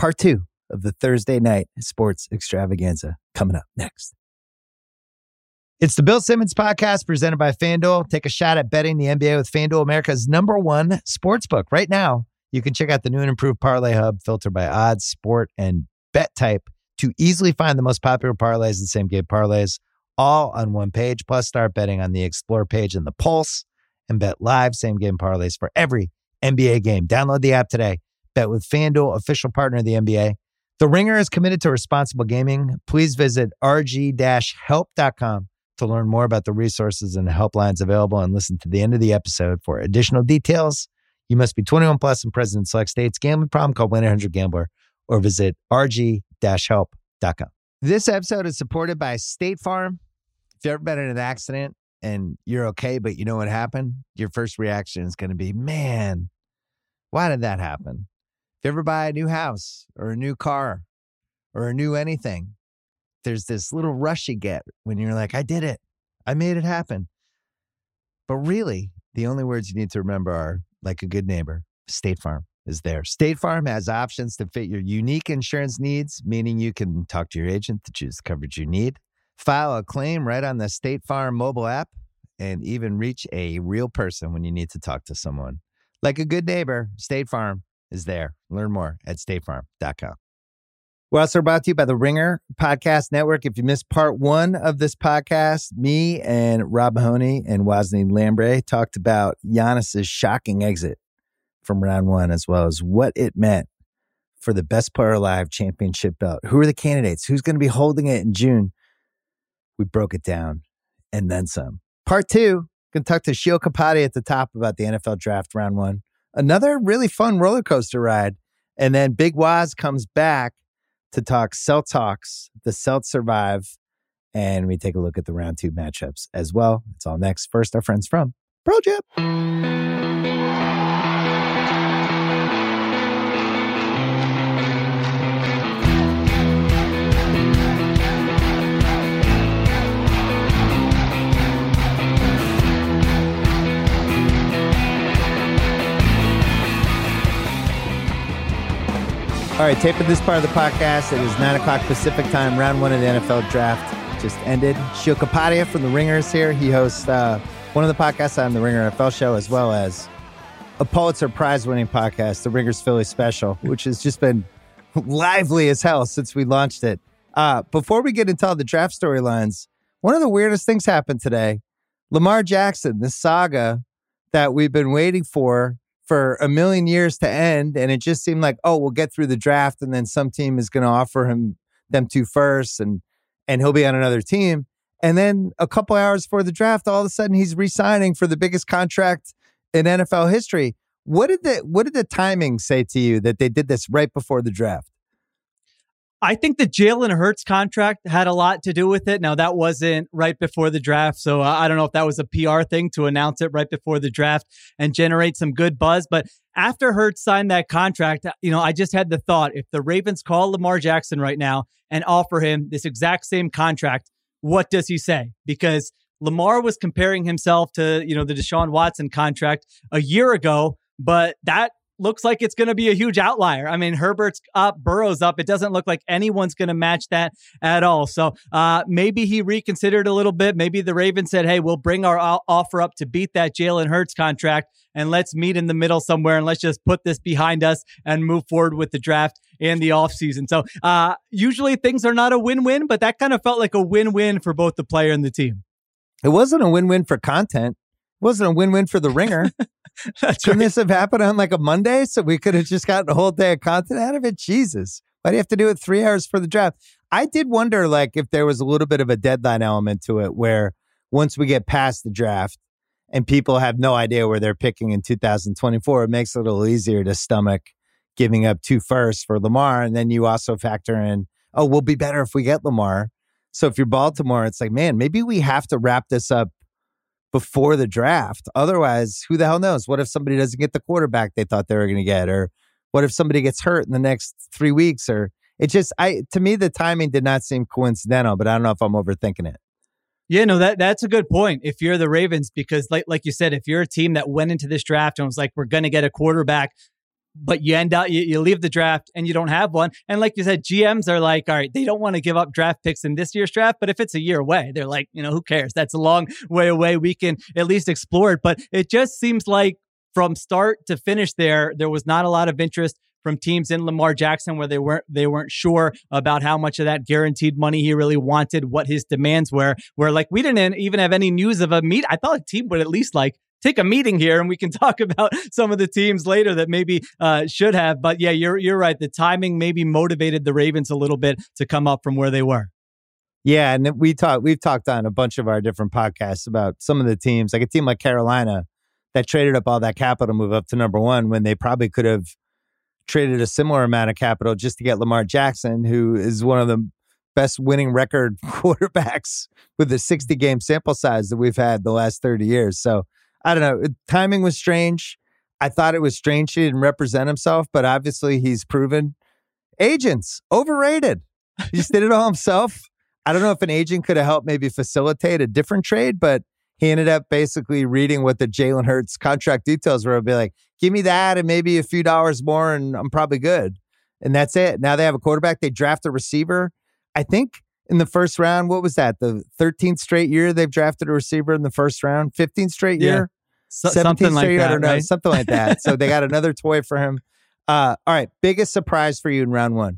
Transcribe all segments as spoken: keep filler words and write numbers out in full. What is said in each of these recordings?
part two of the Thursday night sports extravaganza coming up next. It's the Bill Simmons podcast presented by FanDuel. Take a shot at betting the N B A with FanDuel, America's number one sports book. Right now, you can check out the new and improved Parlay Hub filtered by odds, sport, and bet type to easily find the most popular parlays and same-game parlays all on one page. Plus, start betting on the Explore page and the Pulse and bet live same-game parlays for every N B A game. Download the app today. Bet with FanDuel, official partner of the N B A. The Ringer is committed to responsible gaming. Please visit r g dash help dot com to learn more about the resources and helplines available and listen to the end of the episode for additional details. You must be twenty-one plus and present in select states. Gambling problem? Call one eight hundred gambler or visit r g dash help dot com. This episode is supported by State Farm. If you've ever been in an accident and you're okay, but you know what happened, your first reaction is going to be, man, why did that happen? If you ever buy a new house or a new car or a new anything, there's this little rush you get when you're like, I did it. I made it happen. But really, the only words you need to remember are, like a good neighbor, State Farm is there. State Farm has options to fit your unique insurance needs, meaning you can talk to your agent to choose the coverage you need, file a claim right on the State Farm mobile app, and even reach a real person when you need to talk to someone. Like a good neighbor, State Farm is there. Learn more at state farm dot com. We're also brought to you by the Ringer Podcast Network. If you missed part one of this podcast, me and Rob Mahoney and Wosny Lambre talked about Giannis's shocking exit from round one, as well as what it meant for the Best Player Alive championship belt. Who are the candidates? Who's going to be holding it in June? We broke it down and then some. Part two, going to talk to Sheil Kapadia at the top about the N F L draft round one. Another really fun roller coaster ride. And then Big Waz comes back to talk Celts Hawks, the Celts survive, and we take a look at the round two matchups as well. It's all next. First, our friends from ProJip. All right, taping this part of the podcast. It is nine o'clock Pacific time. Round one of the N F L draft just ended. Sheil Kapadia from The Ringer is here. He hosts uh, one of the podcasts on The Ringer N F L show, as well as a Pulitzer Prize-winning podcast, The Ringer's Philly Special, which has just been lively as hell since we launched it. Uh, before we get into all the draft storylines, one of the weirdest things happened today. Lamar Jackson, the saga that we've been waiting for for a million years to end, and it just seemed like, oh, we'll get through the draft, and then some team is going to offer him them two first, and and he'll be on another team. And then a couple hours before the draft, all of a sudden he's re-signing for the biggest contract in N F L history. What did the what did the timing say to you that they did this right before the draft? I think the Jalen Hurts contract had a lot to do with it. Now, that wasn't right before the draft, so uh, I don't know if that was a P R thing to announce it right before the draft and generate some good buzz. But after Hurts signed that contract, you know, I just had the thought, if the Ravens call Lamar Jackson right now and offer him this exact same contract, what does he say? Because Lamar was comparing himself to, you know, the Deshaun Watson contract a year ago, but that looks like it's going to be a huge outlier. I mean, Herbert's up, Burrow's up. It doesn't look like anyone's going to match that at all. So uh, maybe he reconsidered a little bit. Maybe the Ravens said, hey, we'll bring our o- offer up to beat that Jalen Hurts contract, and let's meet in the middle somewhere, and let's just put this behind us and move forward with the draft and the offseason. So uh, usually things are not a win-win, but that kind of felt like a win-win for both the player and the team. It wasn't a win-win for content. It wasn't a win-win for the Ringer. That's Couldn't right. this have happened on like a Monday so we could have just gotten a whole day of content out of it? Jesus. Why do you have to do it three hours for the draft? I did wonder like if there was a little bit of a deadline element to it where once we get past the draft and people have no idea where they're picking in two thousand twenty-four, it makes it a little easier to stomach giving up two firsts for Lamar. And then you also factor in, oh, we'll be better if we get Lamar. So if you're Baltimore, it's like, man, maybe we have to wrap this up before the draft. Otherwise, who the hell knows? What if somebody doesn't get the quarterback they thought they were going to get? Or what if somebody gets hurt in the next three weeks? Or it just, I to me, the timing did not seem coincidental, but I don't know if I'm overthinking it. Yeah, no, that that's a good point. If you're the Ravens, because like like you said, if you're a team that went into this draft and was like, we're going to get a quarterback, but you end up, you, you leave the draft and you don't have one. And like you said, G Ms are like, all right, they don't want to give up draft picks in this year's draft, but if it's a year away, they're like, you know, who cares? That's a long way away. We can at least explore it. But it just seems like from start to finish there, there was not a lot of interest from teams in Lamar Jackson where they weren't they weren't sure about how much of that guaranteed money he really wanted, what his demands were. Where like we didn't even have any news of a meet. I thought a team would at least like take a meeting here and we can talk about some of the teams later that maybe uh, should have. But yeah, you're you're right. The timing maybe motivated the Ravens a little bit to come up from where they were. Yeah, and we talked we've talked on a bunch of our different podcasts about some of the teams, like a team like Carolina that traded up all that capital to move up to number one when they probably could have traded a similar amount of capital just to get Lamar Jackson, who is one of the best winning record quarterbacks with a sixty game sample size that we've had the last thirty years. So I don't know. Timing was strange. I thought it was strange he didn't represent himself, but obviously he's proven agents overrated. He just did it all himself. I don't know if an agent could have helped maybe facilitate a different trade, but he ended up basically reading what the Jalen Hurts contract details were and be like, give me that and maybe a few dollars more and I'm probably good. And that's it. Now they have a quarterback. They draft a receiver. I think in the first round, what was that? The thirteenth straight year they've drafted a receiver in the first round, fifteenth straight year, yeah. so, something like year, that, I don't know, right? something like that. So they got another toy for him. Uh, all right. Biggest surprise for you in round one?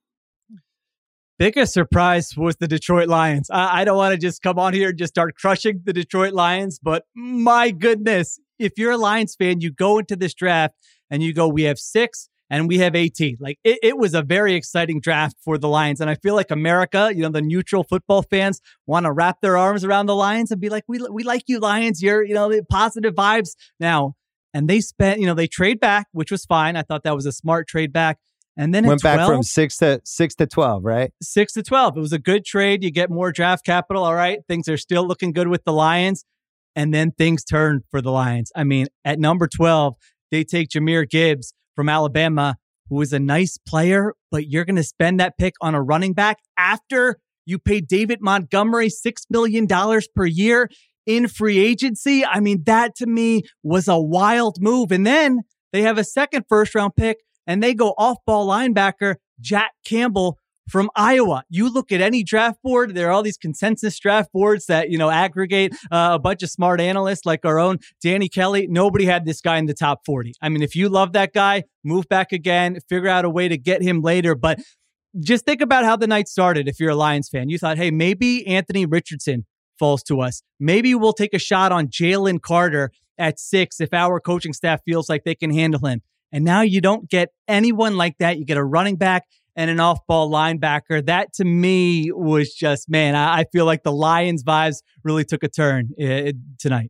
Biggest surprise was the Detroit Lions. I, I don't want to just come on here and just start crushing the Detroit Lions, but my goodness, if you're a Lions fan, you go into this draft and you go, we have six and we have eighteen. Like it, it was a very exciting draft for the Lions. And I feel like America, you know, the neutral football fans want to wrap their arms around the Lions and be like, we, we like you Lions. You're, you know, the positive vibes now. And they spent, you know, they trade back, which was fine. I thought that was a smart trade back. And then went twelve, back from six to six to twelve, right? Six to twelve. It was a good trade. You get more draft capital. All right. Things are still looking good with the Lions. And then things turn for the Lions. I mean, at number twelve, they take Jahmyr Gibbs from Alabama, who is a nice player, but you're going to spend that pick on a running back after you pay David Montgomery six million dollars per year in free agency. I mean, that to me was a wild move. And then they have a second first round pick and they go off-ball linebacker Jack Campbell from Iowa. You look at any draft board, there are all these consensus draft boards that, you know, aggregate uh, a bunch of smart analysts like our own Danny Kelly. Nobody had this guy in the top forty. I mean, if you love that guy, move back again, figure out a way to get him later. But just think about how the night started. If you're a Lions fan, you thought, hey, maybe Anthony Richardson falls to us. Maybe we'll take a shot on Jalen Carter at six if our coaching staff feels like they can handle him. And now you don't get anyone like that. You get a running back and an off-ball linebacker. That to me was just, man, I, I feel like the Lions vibes really took a turn uh, tonight.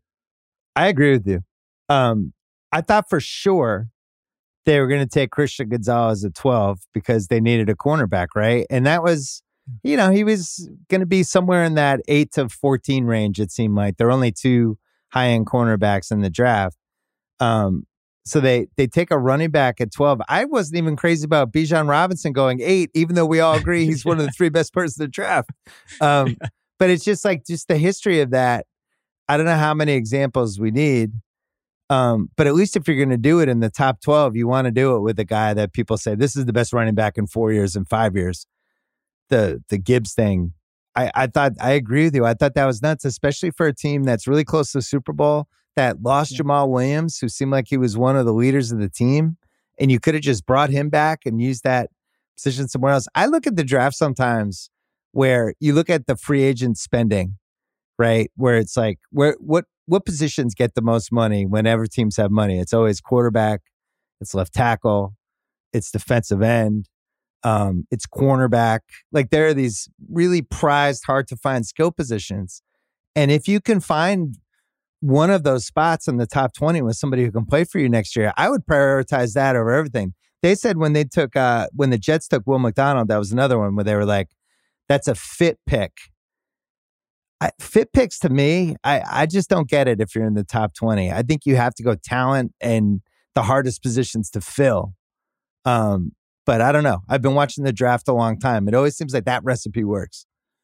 I agree with you. Um, I thought for sure they were going to take Christian Gonzalez at twelve because they needed a cornerback, right? And that was, you know, he was going to be somewhere in that eight to fourteen range, it seemed like. There are only two high-end cornerbacks in the draft. Um, So they they take a running back at twelve. I wasn't even crazy about Bijan Robinson going eight, even though we all agree he's one of the three best players in the draft. Um, but it's just like just the history of that. I don't know how many examples we need. Um, but at least if you're going to do it in the top twelve, you want to do it with a guy that people say, this is the best running back in four years and five years. The the Gibbs thing, I, I thought, I agree with you. I thought that was nuts, especially for a team that's really close to the Super Bowl, that lost yeah. Jamal Williams, who seemed like he was one of the leaders of the team, and you could have just brought him back and used that position somewhere else. I look at the draft sometimes where you look at the free agent spending, right? Where it's like, where what what positions get the most money whenever teams have money? It's always quarterback, it's left tackle, it's defensive end, um, it's cornerback. Like there are these really prized, hard to find skill positions. And if you can find one of those spots in the top twenty with somebody who can play for you next year, I would prioritize that over everything. They said when they took, uh, when the Jets took Will McDonald, that was another one where they were like, that's a fit pick. I, fit picks to me, I, I just don't get it if you're in the top twenty. I think you have to go talent and the hardest positions to fill. Um, but I don't know. I've been watching the draft a long time. It always seems like that recipe works.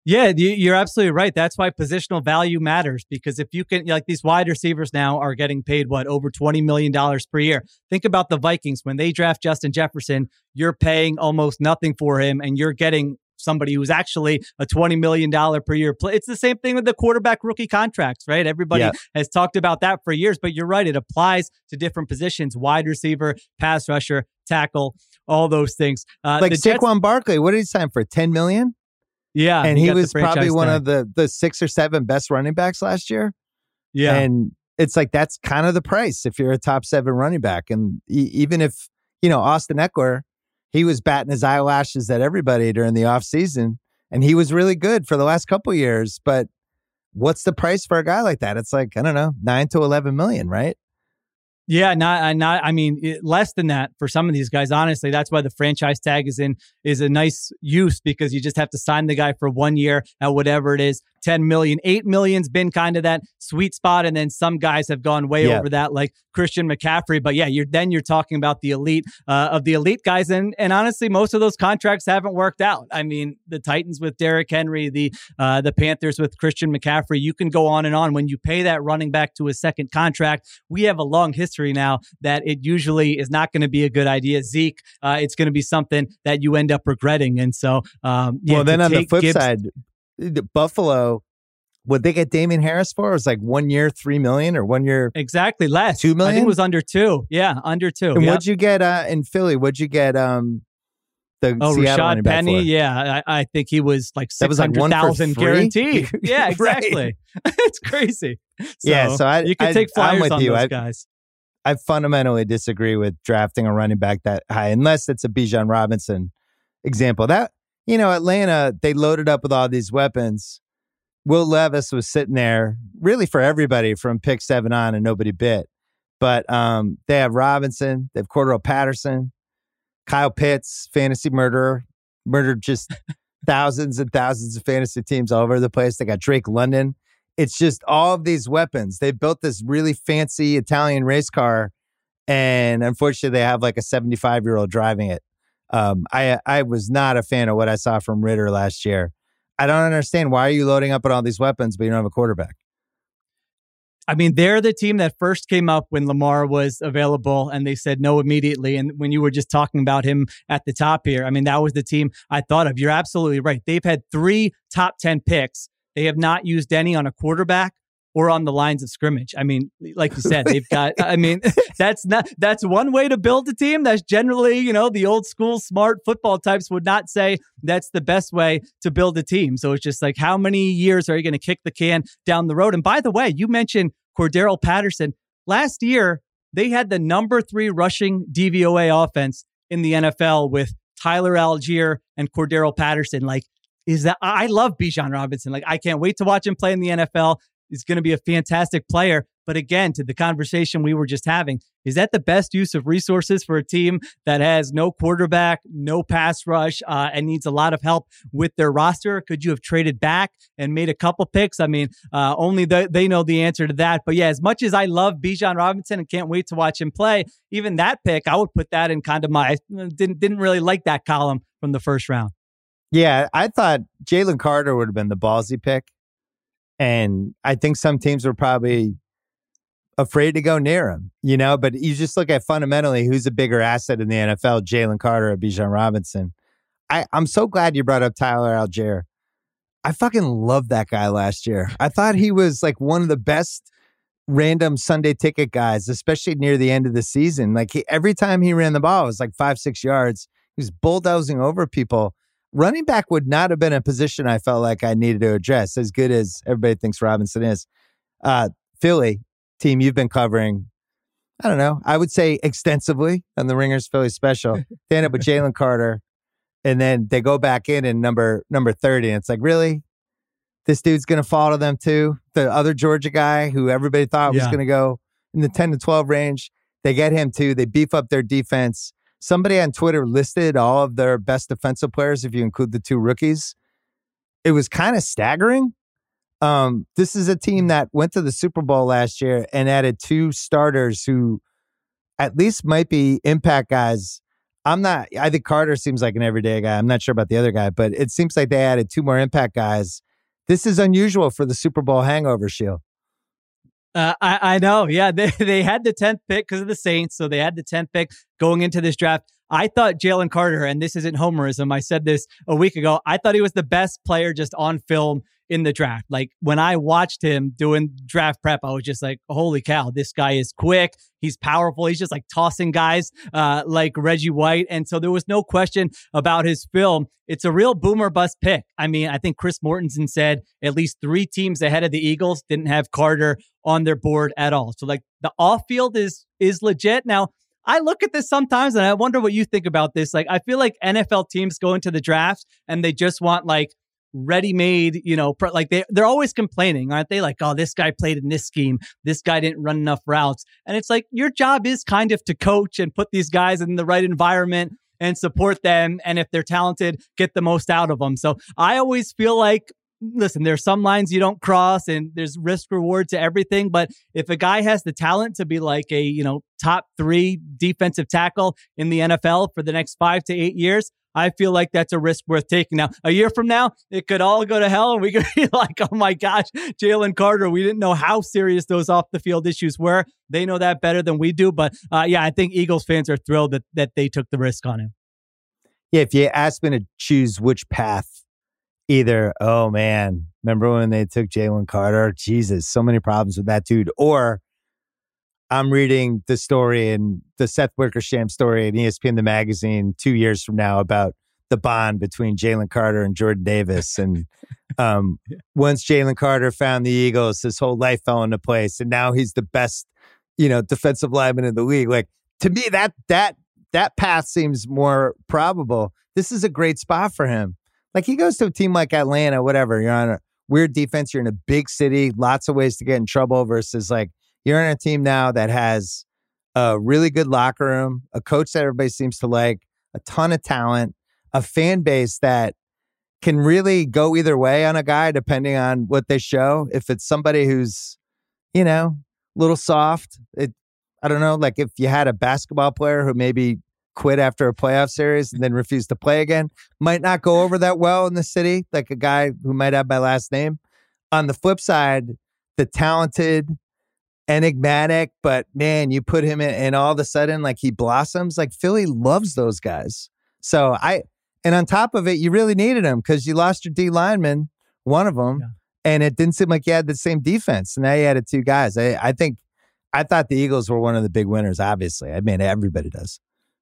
Yeah, you're absolutely right. That's why positional value matters, because if you can, like these wide receivers now are getting paid, what, over twenty million dollars per year. Think about the Vikings. When they draft Justin Jefferson, you're paying almost nothing for him and you're getting somebody who's actually a twenty million dollars per year play. It's the same thing with the quarterback rookie contracts, right? Everybody yeah. has talked about that for years, but you're right. It applies to different positions: wide receiver, pass rusher, tackle, all those things. Uh, like Saquon Jets- Barkley, what did he sign for? ten million dollars? Yeah. And he, he was probably one tag. of the, the six or seven best running backs last year. Yeah. And it's like, that's kind of the price if you're a top seven running back. And e- even if, you know, Austin Eckler, he was batting his eyelashes at everybody during the offseason, and he was really good for the last couple of years. But what's the price for a guy like that? It's like, I don't know, nine to eleven million, right? Yeah, not, not. I mean, it, less than that for some of these guys. Honestly, that's why the franchise tag is in is a nice use, because you just have to sign the guy for one year at whatever it is. ten million, eight million's been kind of that sweet spot, and then some guys have gone way yeah. over that, like Christian McCaffrey. But yeah, you're then you're talking about the elite uh, of the elite guys, and and honestly, most of those contracts haven't worked out. I mean, the Titans with Derrick Henry, the uh, the Panthers with Christian McCaffrey. You can go on and on. When you pay that running back to a second contract, we have a long history now that it usually is not going to be a good idea. Zeke, uh, it's going to be something that you end up regretting, and so um, yeah, well, then on the flip Gibbs- side. The Buffalo, what they get Damian Harris for? It was like one year, three million, or one year, exactly less, two million. I think it was under two. Yeah, under two. And yep. what'd you get uh, in Philly? What'd you get? Um, the oh, Seattle Rashad Penny. Yeah, I, I think he was like six hundred thousand like guaranteed. Yeah, exactly. It's crazy. So yeah, so I you can I, take flyers with on you. those I, guys. I fundamentally disagree with drafting a running back that high, unless it's a Bijan Robinson example. That, you know, Atlanta, they loaded up with all these weapons. Will Levis was sitting there really for everybody from pick seven on, and nobody bit. But um, they have Robinson, they have Cordero Patterson, Kyle Pitts, fantasy murderer, murdered just thousands and thousands of fantasy teams all over the place. They got Drake London. It's just all of these weapons. They built this really fancy Italian race car, and unfortunately, they have like a seventy-five-year-old driving it. Um, I I was not a fan of what I saw from Ritter last year. I don't understand. Why are you loading up on all these weapons, but you don't have a quarterback? I mean, they're the team that first came up when Lamar was available, and they said no immediately. And when you were just talking about him at the top here, I mean, that was the team I thought of. You're absolutely right. They've had three top ten picks. They have not used any on a quarterback or on the lines of scrimmage. I mean, like you said, they've got, I mean, that's not, that's one way to build a team. That's generally, you know, the old school smart football types would not say that's the best way to build a team. So it's just like, how many years are you going to kick the can down the road? And by the way, you mentioned Cordero Patterson. Last year, they had the number three rushing D V O A offense in the N F L with Tyler Algier and Cordero Patterson. Like, is that, I love Bijan Robinson. Like, I can't wait to watch him play in the N F L. He's going to be a fantastic player. But again, to the conversation we were just having, is that the best use of resources for a team that has no quarterback, no pass rush, uh, and needs a lot of help with their roster? Could you have traded back and made a couple picks? I mean, uh, only the, they know the answer to that. But yeah, as much as I love Bijan Robinson and can't wait to watch him play, even that pick, I would put that in kind of my, didn't, didn't really like that column from the first round. Yeah, I thought Jalen Carter would have been the ballsy pick. And I think some teams were probably afraid to go near him, you know, but you just look at fundamentally who's a bigger asset in the N F L, Jalen Carter or Bijan Robinson. I, I'm so glad you brought up Tyler Algier. I fucking loved that guy last year. I thought he was like one of the best random Sunday ticket guys, especially near the end of the season. Like he, every time he ran the ball, it was like five, six yards. He was bulldozing over people. Running back would not have been a position I felt like I needed to address, as good as everybody thinks Robinson is. Uh, Philly, team you've been covering, I don't know, I would say extensively on the Ringers Philly special. They end up with Jalen Carter, and then they go back in in number number thirty, and it's like, really? This dude's going to fall to them too? The other Georgia guy who everybody thought yeah. was going to go in the ten to twelve range, they get him too. They beef up their defense. Somebody on Twitter listed all of their best defensive players, if you include the two rookies. It was kind of staggering. Um, this is a team that went to the Super Bowl last year and added two starters who at least might be impact guys I'm not, I think Carter seems like an everyday guy. I'm not sure about the other guy, but it seems like they added two more impact guys. This is unusual for the Super Bowl hangover, Shield. Uh, I, I know. Yeah, they, they had the tenth pick because of the Saints. So they had the tenth pick going into this draft. I thought Jalen Carter, and this isn't homerism, I said this a week ago, I thought he was the best player just on film in the draft. Like when I watched him doing draft prep, I was just like, holy cow, this guy is quick. He's powerful. He's just like tossing guys uh, like Reggie White. And so there was no question about his film. It's a real boomer bust pick. I mean, I think Chris Mortensen said at least three teams ahead of the Eagles didn't have Carter on their board at all. So like the off field is, is legit. Now, I look at this sometimes and I wonder what you think about this. Like, I feel like N F L teams go into the draft and they just want like ready-made, you know, like they, they're always complaining, aren't they? Like, oh, this guy played in this scheme. This guy didn't run enough routes. And it's like, your job is kind of to coach and put these guys in the right environment and support them. And if they're talented, get the most out of them. So I always feel like, listen, there's some lines you don't cross and there's risk reward to everything. But if a guy has the talent to be like a, you know, top three defensive tackle in the N F L for the next five to eight years, I feel like that's a risk worth taking. Now, a year from now, it could all go to hell and we could be like, oh my gosh, Jalen Carter, we didn't know how serious those off the field issues were. They know that better than we do. But uh, yeah, I think Eagles fans are thrilled that, that they took the risk on him. Yeah, if you ask me to choose which path, either, oh man, remember when they took Jalen Carter? Jesus, so many problems with that dude. Or I'm reading the story and the Seth Wickersham story in E S P N The Magazine two years from now about the bond between Jalen Carter and Jordan Davis. And um, once Jalen Carter found the Eagles, his whole life fell into place. And now he's the best, you know, defensive lineman in the league. Like, to me, that that that path seems more probable. This is a great spot for him. Like, he goes to a team like Atlanta, whatever. You're on a weird defense. You're in a big city, lots of ways to get in trouble versus like, you're on a team now that has a really good locker room, a coach that everybody seems to like, a ton of talent, a fan base that can really go either way on a guy depending on what they show. If it's somebody who's, you know, a little soft, it, I don't know, like if you had a basketball player who maybe quit after a playoff series and then refused to play again, might not go over that well in the city, like a guy who might have my last name. On the flip side, the talented, enigmatic, but man, you put him in and all of a sudden, like, he blossoms. Like, Philly loves those guys. So I, and on top of it, you really needed him because you lost your D lineman, one of them, yeah. And it didn't seem like you had the same defense. So now you added two guys. I, I think, I thought the Eagles were one of the big winners, obviously. I mean, everybody does.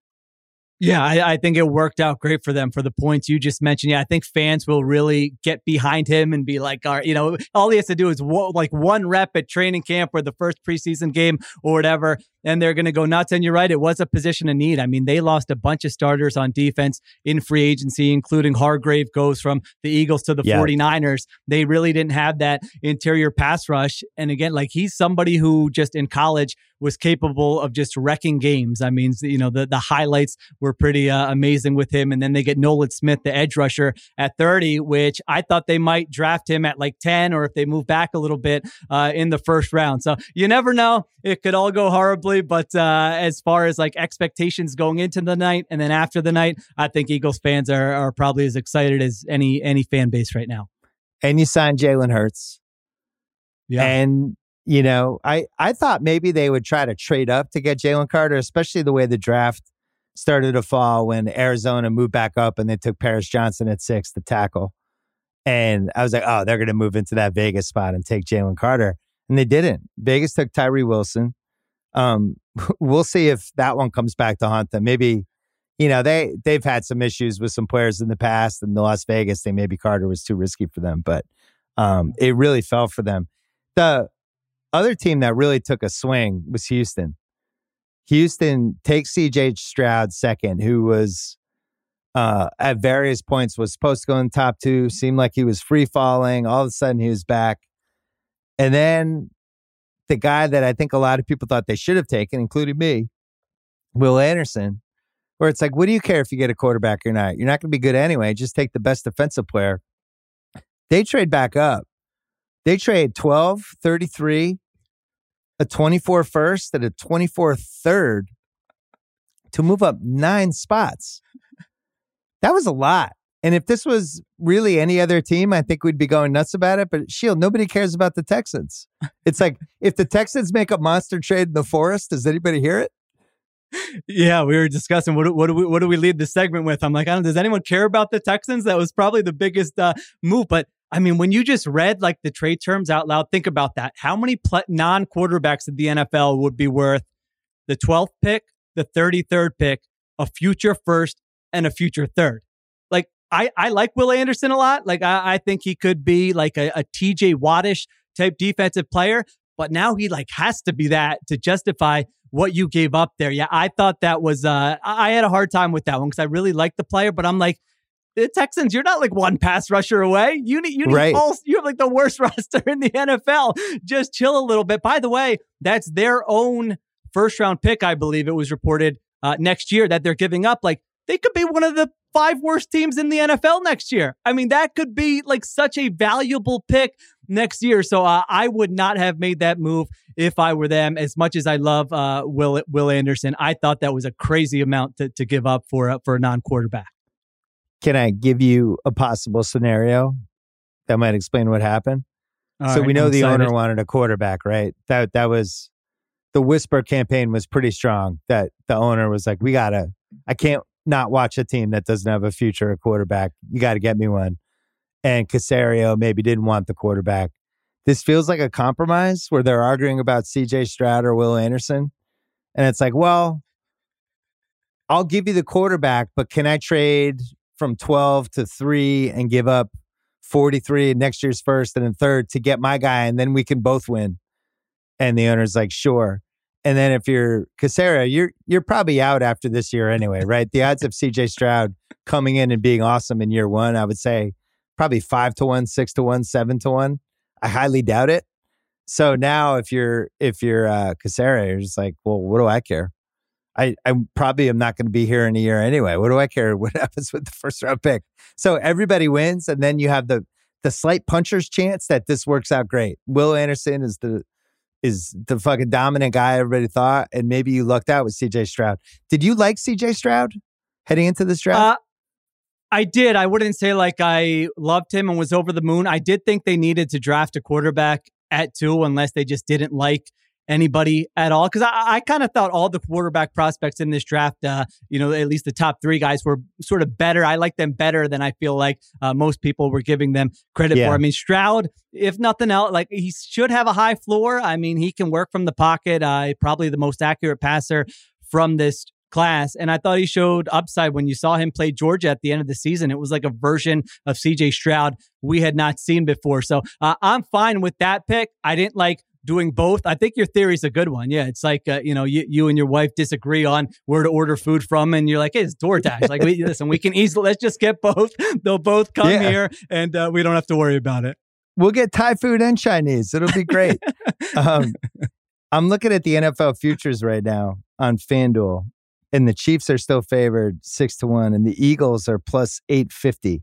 Yeah, I, I think it worked out great for them for the points you just mentioned. Yeah, I think fans will really get behind him and be like, all right, you know, all he has to do is wo- like one rep at training camp or the first preseason game or whatever, and they're going to go nuts. And you're right, it was a position of need. I mean, they lost a bunch of starters on defense in free agency, including Hargrave goes from the Eagles to the yeah. 49ers. They really didn't have that interior pass rush. And again, like, he's somebody who just in college was capable of just wrecking games. I mean, you know, the, the highlights were pretty uh, amazing with him. And then they get Nolan Smith, the edge rusher, at thirty, which I thought they might draft him at like ten, or if they move back a little bit uh, in the first round. So you never know. It could all go horribly. But uh, as far as like expectations going into the night and then after the night, I think Eagles fans are, are probably as excited as any, any fan base right now. And you signed Jalen Hurts. Yeah. And you know, I, I thought maybe they would try to trade up to get Jalen Carter, especially the way the draft started to fall when Arizona moved back up and they took Paris Johnson at six to tackle. And I was like, oh, they're going to move into that Vegas spot and take Jalen Carter. And they didn't. Vegas took Tyree Wilson. Um, we'll see if that one comes back to haunt them. Maybe, you know, they, they've had some issues with some players in the past. In the Las Vegas, they maybe Carter was too risky for them. But um, it really fell for them. The other team that really took a swing was Houston. Houston takes C J Stroud second, who was uh, at various points was supposed to go in the top two, seemed like he was free falling. All of a sudden he was back. And then the guy that I think a lot of people thought they should have taken, including me, Will Anderson, where it's like, what do you care if you get a quarterback or not? You're not going to be good anyway. Just take the best defensive player. They trade back up. They trade twelve, thirty-three, a twenty-four first, and a twenty-four third to move up nine spots. That was a lot. And if this was really any other team, I think we'd be going nuts about it. But Shield, nobody cares about the Texans. It's like, if the Texans make a monster trade in the forest, does anybody hear it? Yeah, we were discussing what, what do we what do we lead the segment with? I'm like, I don't. Does anyone care about the Texans? That was probably the biggest uh, move. But I mean, when you just read like the trade terms out loud, think about that. How many pl- non-quarterbacks in the N F L would be worth the twelfth pick, the thirty-third pick, a future first, and a future third? Like, I, I like Will Anderson a lot. Like, I, I think he could be like a, a T J Wattish type defensive player. But now he like has to be that to justify what you gave up there. Yeah, I thought that was, uh, I had a hard time with that one because I really liked the player, but I'm like, the Texans, you're not like one pass rusher away. You need, you need right. all, you have like the worst roster in the N F L. Just chill a little bit. By the way, that's their own first round pick. I believe it was reported uh, next year that they're giving up. Like, they could be one of the five worst teams in the N F L next year. I mean, that could be like such a valuable pick next year. So uh, I would not have made that move if I were them. As much as I love uh, Will Will Anderson, I thought that was a crazy amount to, to give up for uh, for a non-quarterback. Can I give you a possible scenario that might explain what happened? All so right, we know I'm the excited. Owner wanted a quarterback, right? That that was the whisper campaign was pretty strong. That the owner was like, "We gotta. I can't not watch a team that doesn't have a future quarterback. You got to get me one." And Caserio maybe didn't want the quarterback. This feels like a compromise where they're arguing about C J Stroud or Will Anderson. And it's like, well, I'll give you the quarterback, but can I trade from twelve to three and give up forty-three in next year's first and then third to get my guy, and then we can both win? And the owner's like, sure. And then if you're Caserio, you're you're probably out after this year anyway, right? The odds of C J Stroud coming in and being awesome in year one, I would say probably five to one, six to one, seven to one. I highly doubt it. So now if you're if you're uh, Caserio, you're just like, well, what do I care? I, I probably am not going to be here in a year anyway. What do I care what happens with the first round pick? So everybody wins, and then you have the the slight puncher's chance that this works out great. Will Anderson is the is the fucking dominant guy everybody thought, and maybe you lucked out with C J Stroud. Did you like C J Stroud heading into this draft? Uh, I did. I wouldn't say like I loved him and was over the moon. I did think they needed to draft a quarterback at two unless they just didn't like anybody at all. Because I, I kind of thought all the quarterback prospects in this draft, uh, you know, at least the top three guys were sort of better. I like them better than I feel like uh, most people were giving them credit yeah. for. I mean, Stroud, if nothing else, like he should have a high floor. I mean, he can work from the pocket. Uh, probably the most accurate passer from this class. And I thought he showed upside when you saw him play Georgia at the end of the season. It was like a version of C J Stroud we had not seen before. So uh, I'm fine with that pick. I didn't like doing both. I think your theory is a good one. Yeah, it's like, uh, you know, you, you and your wife disagree on where to order food from, and you're like, hey, it's DoorDash. Like, we, listen, we can easily, let's just get both. They'll both come yeah. here, and uh, we don't have to worry about it. We'll get Thai food and Chinese. It'll be great. um, I'm looking at the N F L futures right now on FanDuel, and the Chiefs are still favored six to one, and the Eagles are plus eight fifty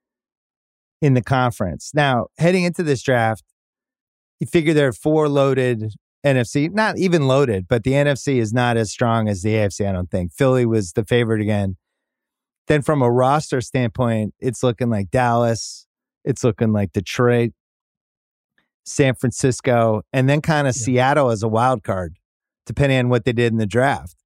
in the conference. Now, heading into this draft, you figure there are four loaded N F C, not even loaded, but the N F C is not as strong as the A F C, I don't think. Philly was the favorite again. Then from a roster standpoint, it's looking like Dallas, it's looking like Detroit, San Francisco, and then kind of yeah. Seattle as a wild card, depending on what they did in the draft.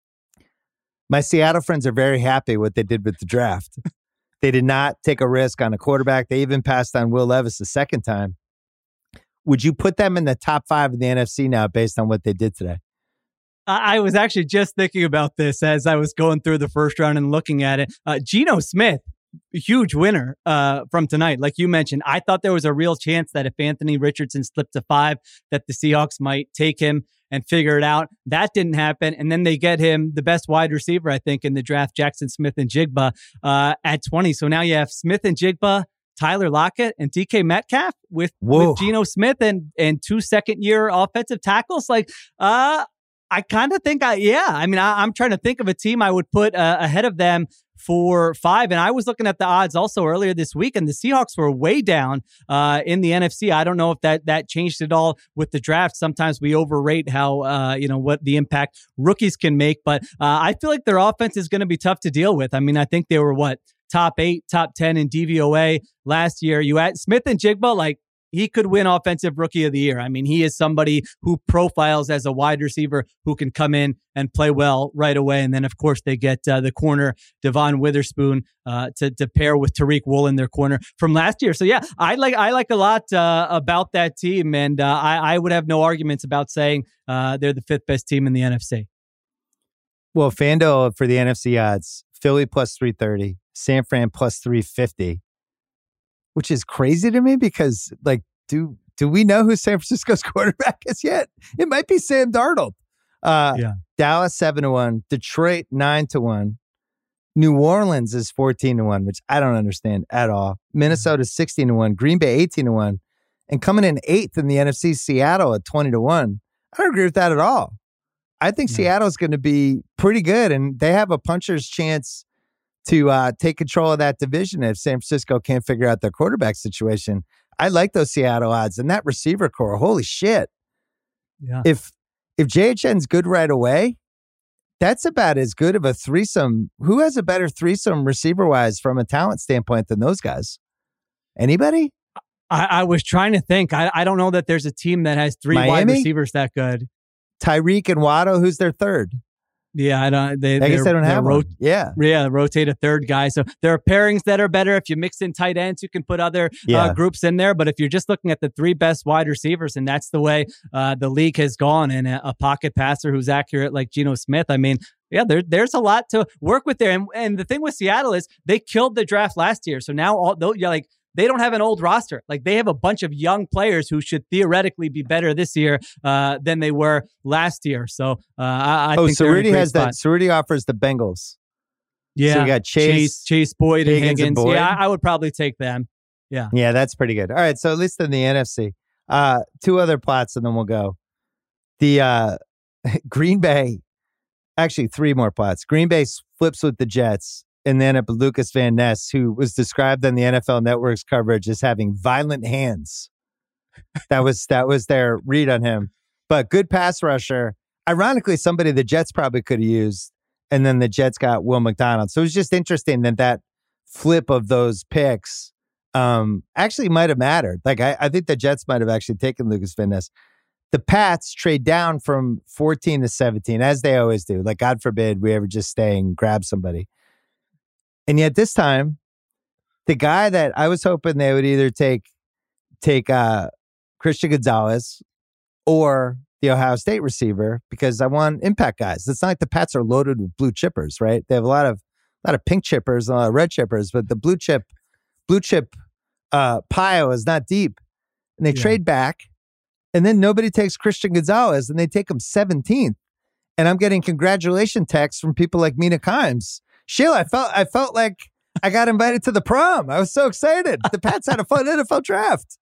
My Seattle friends are very happy what they did with the draft. They did not take a risk on a quarterback. They even passed on Will Levis the second time. Would you put them in the top five of the N F C now based on what they did today? I was actually just thinking about this as I was going through the first round and looking at it. Uh, Geno Smith, huge winner uh, from tonight. Like you mentioned, I thought there was a real chance that if Anthony Richardson slipped to five, that the Seahawks might take him and figure it out. That didn't happen. And then they get him the best wide receiver, I think, in the draft, Jackson Smith and Jigba uh, at twenty. So now you have Smith and Jigba, Tyler Lockett, and D K Metcalf with, with Geno Smith and, and two second year offensive tackles. Like, uh, I kind of think I, yeah. I mean, I, I'm trying to think of a team I would put uh, ahead of them for five. And I was looking at the odds also earlier this week, and the Seahawks were way down uh, in the N F C. I don't know if that that changed at all with the draft. Sometimes we overrate how, uh, you know, what the impact rookies can make. But uh, I feel like their offense is going to be tough to deal with. I mean, I think they were what? top eight, top ten in D V O A last year. You had Smith and Jigba, like, he could win Offensive Rookie of the Year. I mean, he is somebody who profiles as a wide receiver who can come in and play well right away. And then, of course, they get uh, the corner, Devon Witherspoon, uh, to to pair with Tariq Woolen, their corner from last year. So, yeah, I like I like a lot uh, about that team. And uh, I, I would have no arguments about saying uh, they're the fifth best team in the N F C. Well, FanDuel for the N F C odds, Philly plus three thirty, San Fran plus three fifty. Which is crazy to me because, like, do do we know who San Francisco's quarterback is yet? It might be Sam Darnold. Uh, yeah. Dallas seven to one, Detroit nine to one, New Orleans is fourteen to one, which I don't understand at all. Minnesota sixteen to one, Green Bay eighteen to one, and coming in eighth in the N F C, Seattle at twenty to one. I don't agree with that at all. I think yeah. Seattle's going to be pretty good, and they have a puncher's chance to uh, take control of that division if San Francisco can't figure out their quarterback situation. I like those Seattle odds. And that receiver core, holy shit. Yeah. If if J H N's good right away, that's about as good of a threesome. Who has a better threesome receiver-wise from a talent standpoint than those guys? Anybody? I, I was trying to think. I, I don't know that there's a team that has three Miami? wide receivers that good. Tyreek and Waddle, who's their third? Yeah, I don't. They, I guess they don't have ro- one. Yeah, yeah. Rotate a third guy. So there are pairings that are better. If you mix in tight ends, you can put other yeah. uh, groups in there. But if you're just looking at the three best wide receivers, and that's the way uh, the league has gone, and a, a pocket passer who's accurate like Geno Smith, I mean, yeah, there, there's a lot to work with there. And, and the thing with Seattle is they killed the draft last year. So now all though you're like. They don't have an old roster. Like, they have a bunch of young players who should theoretically be better this year uh, than they were last year. So uh, I, I oh, think so Rudy has spot. that. So Rudy offers the Bengals. Yeah, so we got Chase, Chase, Chase Boyd, and Higgins. and Boyd. Yeah, I, I would probably take them. Yeah, yeah, that's pretty good. All right, so at least in the N F C, uh, two other plots, and then we'll go. The uh, Green Bay, actually three more plots. Green Bay flips with the Jets. And then up Lucas Van Ness, who was described on the N F L Network's coverage as having violent hands. That was that was their read on him. But good pass rusher. Ironically, somebody the Jets probably could have used. And then the Jets got Will McDonald. So it was just interesting that that flip of those picks um, actually might have mattered. Like, I, I think the Jets might have actually taken Lucas Van Ness. The Pats trade down from fourteen to seventeen, as they always do. Like, God forbid we ever just stay and grab somebody. And yet this time, the guy that I was hoping they would either take take uh, Christian Gonzalez or the Ohio State receiver, because I want impact guys. It's not like the Pats are loaded with blue chippers, right? They have a lot of a lot of pink chippers and a lot of red chippers, but the blue chip blue chip uh, pile is not deep. And they yeah. trade back, and then nobody takes Christian Gonzalez, and they take him seventeenth. And I'm getting congratulation texts from people like Mina Kimes. Sheila, I felt I felt like I got invited to the prom. I was so excited. The Pats had a fun N F L draft.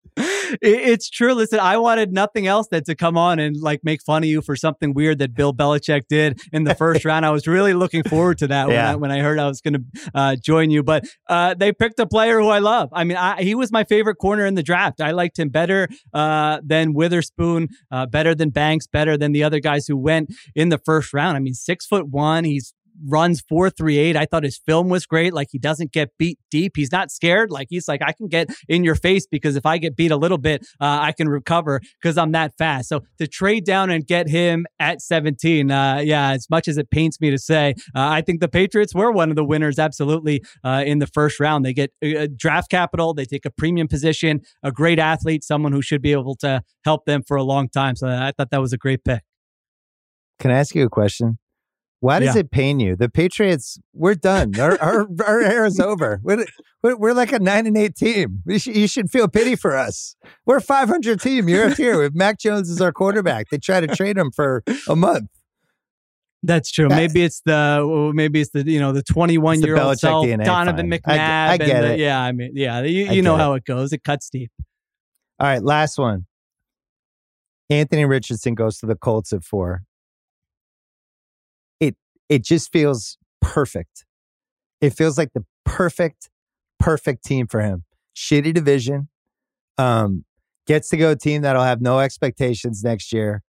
It's true. Listen, I wanted nothing else than to come on and like make fun of you for something weird that Bill Belichick did in the first round. I was really looking forward to that yeah. when, I, when I heard I was going to uh, join you. But uh, they picked a player who I love. I mean, I, he was my favorite corner in the draft. I liked him better uh, than Witherspoon, uh, better than Banks, better than the other guys who went in the first round. I mean, six foot one. He's runs four three eight. I thought his film was great. Like, he doesn't get beat deep. He's not scared. Like, he's like, I can get in your face because if I get beat a little bit, uh, I can recover because I'm that fast. So to trade down and get him at seventeen, uh, yeah, as much as it pains me to say, uh, I think the Patriots were one of the winners, absolutely, uh, in the first round. They get uh, draft capital. They take a premium position, a great athlete, someone who should be able to help them for a long time. So I thought that was a great pick. Can I ask you a question? Why does yeah. it pain you? The Patriots, we're done. Our our, our era is over. We're, we're like a nine and eight team. We sh- you should feel pity for us. We're a five hundred team year after year with Mac Jones as our quarterback. They try to trade him for a month. That's true. That's, maybe it's the maybe it's the you know the twenty-one year old self, D N A, Donovan fine. McNabb. I, I get and it. The, yeah, I mean, yeah, you, you know how it. it goes. It cuts deep. All right, last one. Anthony Richardson goes to the Colts at four. it just feels perfect. It feels like the perfect, perfect team for him. Shitty division. Um, gets to go a team that'll have no expectations next year.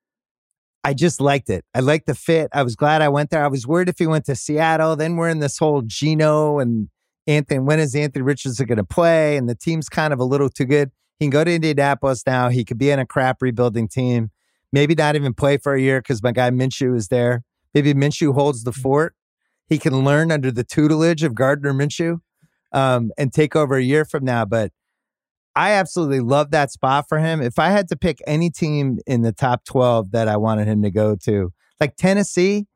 I just liked it. I liked the fit. I was glad I went there. I was worried if he went to Seattle. Then we're in this whole Geno and Anthony. When is Anthony Richardson going to play? And the team's kind of a little too good. He can go to Indianapolis now. He could be in a crap rebuilding team. Maybe not even play for a year because my guy Minshew is there. Maybe Minshew holds the fort. He can learn under the tutelage of Gardner Minshew um, and take over a year from now. But I absolutely love that spot for him. If I had to pick any team in the top twelve that I wanted him to go to, like Tennessee,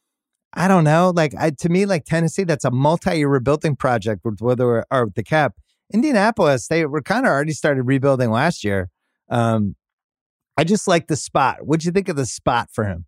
I don't know. Like I, to me, like Tennessee, that's a multi-year rebuilding project with whether or with the cap. Indianapolis, they were kind of already started rebuilding last year. Um, I just like the spot. What'd you think of the spot for him?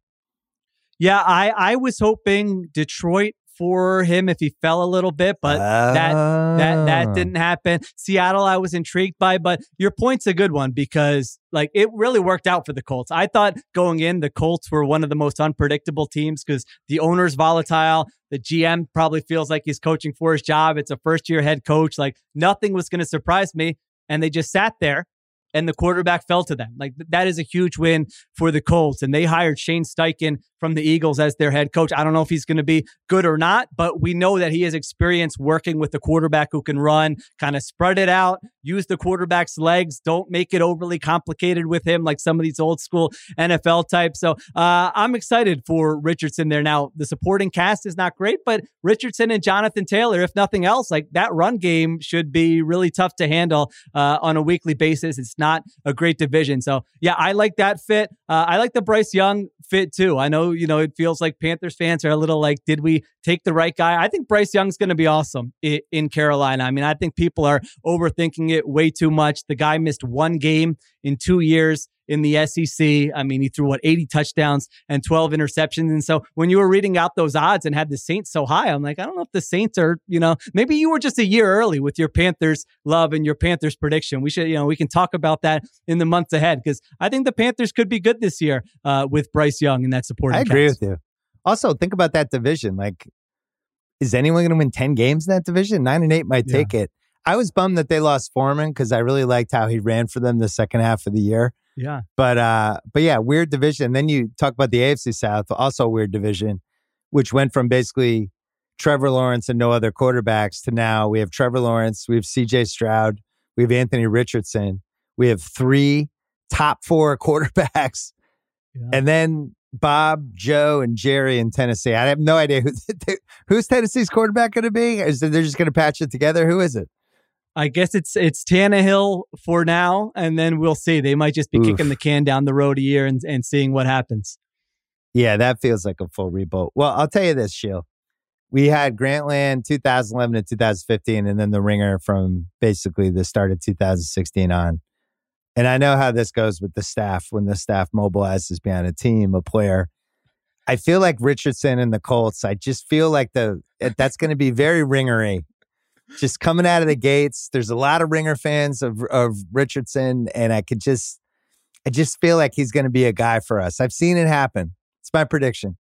Yeah, I, I was hoping Detroit for him if he fell a little bit, but oh. that that that didn't happen. Seattle, I was intrigued by, but your point's a good one because like it really worked out for the Colts. I thought going in, the Colts were one of the most unpredictable teams because the owner's volatile. The G M probably feels like he's coaching for his job. It's a first year head coach. Like nothing was going to surprise me. And they just sat there and the quarterback fell to them. Like that is a huge win for the Colts. And they hired Shane Steichen from the Eagles as their head coach. I don't know if he's going to be good or not, but we know that he has experience working with the quarterback who can run, kind of spread it out, use the quarterback's legs. Don't make it overly complicated with him like some of these old school N F L types. So uh, I'm excited for Richardson there. Now, the supporting cast is not great, but Richardson and Jonathan Taylor, if nothing else, like that run game should be really tough to handle uh, on a weekly basis. It's not a great division. So yeah, I like that fit. Uh, I like the Bryce Young fit too. I know, you know, it feels like Panthers fans are a little like, did we take the right guy? I think Bryce Young's going to be awesome in, in Carolina. I mean, I think people are overthinking it way too much. The guy missed one game in two years in the S E C. I mean, he threw what, eighty touchdowns and twelve interceptions. And so when you were reading out those odds and had the Saints so high, I'm like, I don't know if the Saints are, you know, maybe you were just a year early with your Panthers love and your Panthers prediction. We should, you know, we can talk about that in the months ahead because I think the Panthers could be good this year uh, with Bryce Young and that supporting I agree cast. with you. Also, think about that division. Like, is anyone going to win ten games in that division? Nine and eight might take yeah. it. I was bummed that they lost Foreman because I really liked how he ran for them the second half of the year. Yeah. But, uh, but yeah, weird division. Then you talk about the A F C South, also a weird division, which went from basically Trevor Lawrence and no other quarterbacks to now we have Trevor Lawrence, we have C J Stroud, we have Anthony Richardson, we have three top four quarterbacks. Yeah. And then Bob, Joe, and Jerry in Tennessee. I have no idea who who's Tennessee's quarterback going to be. Is they're just going to patch it together? Who is it? I guess it's it's Tannehill for now, and then we'll see. They might just be Oof. kicking the can down the road a year and, and seeing what happens. Yeah, that feels like a full rebuild. Well, I'll tell you this, Sheil. We had Grantland two thousand eleven to two thousand fifteen, and then the Ringer from basically the start of two thousand sixteen on. And I know how this goes with the staff when the staff mobilizes behind a team, a player. I feel like Richardson and the Colts, I just feel like the that's going to be very Ringery. Just coming out of the gates. There's a lot of Ringer fans of, of Richardson, and I could just, I just feel like he's going to be a guy for us. I've seen it happen. It's my prediction.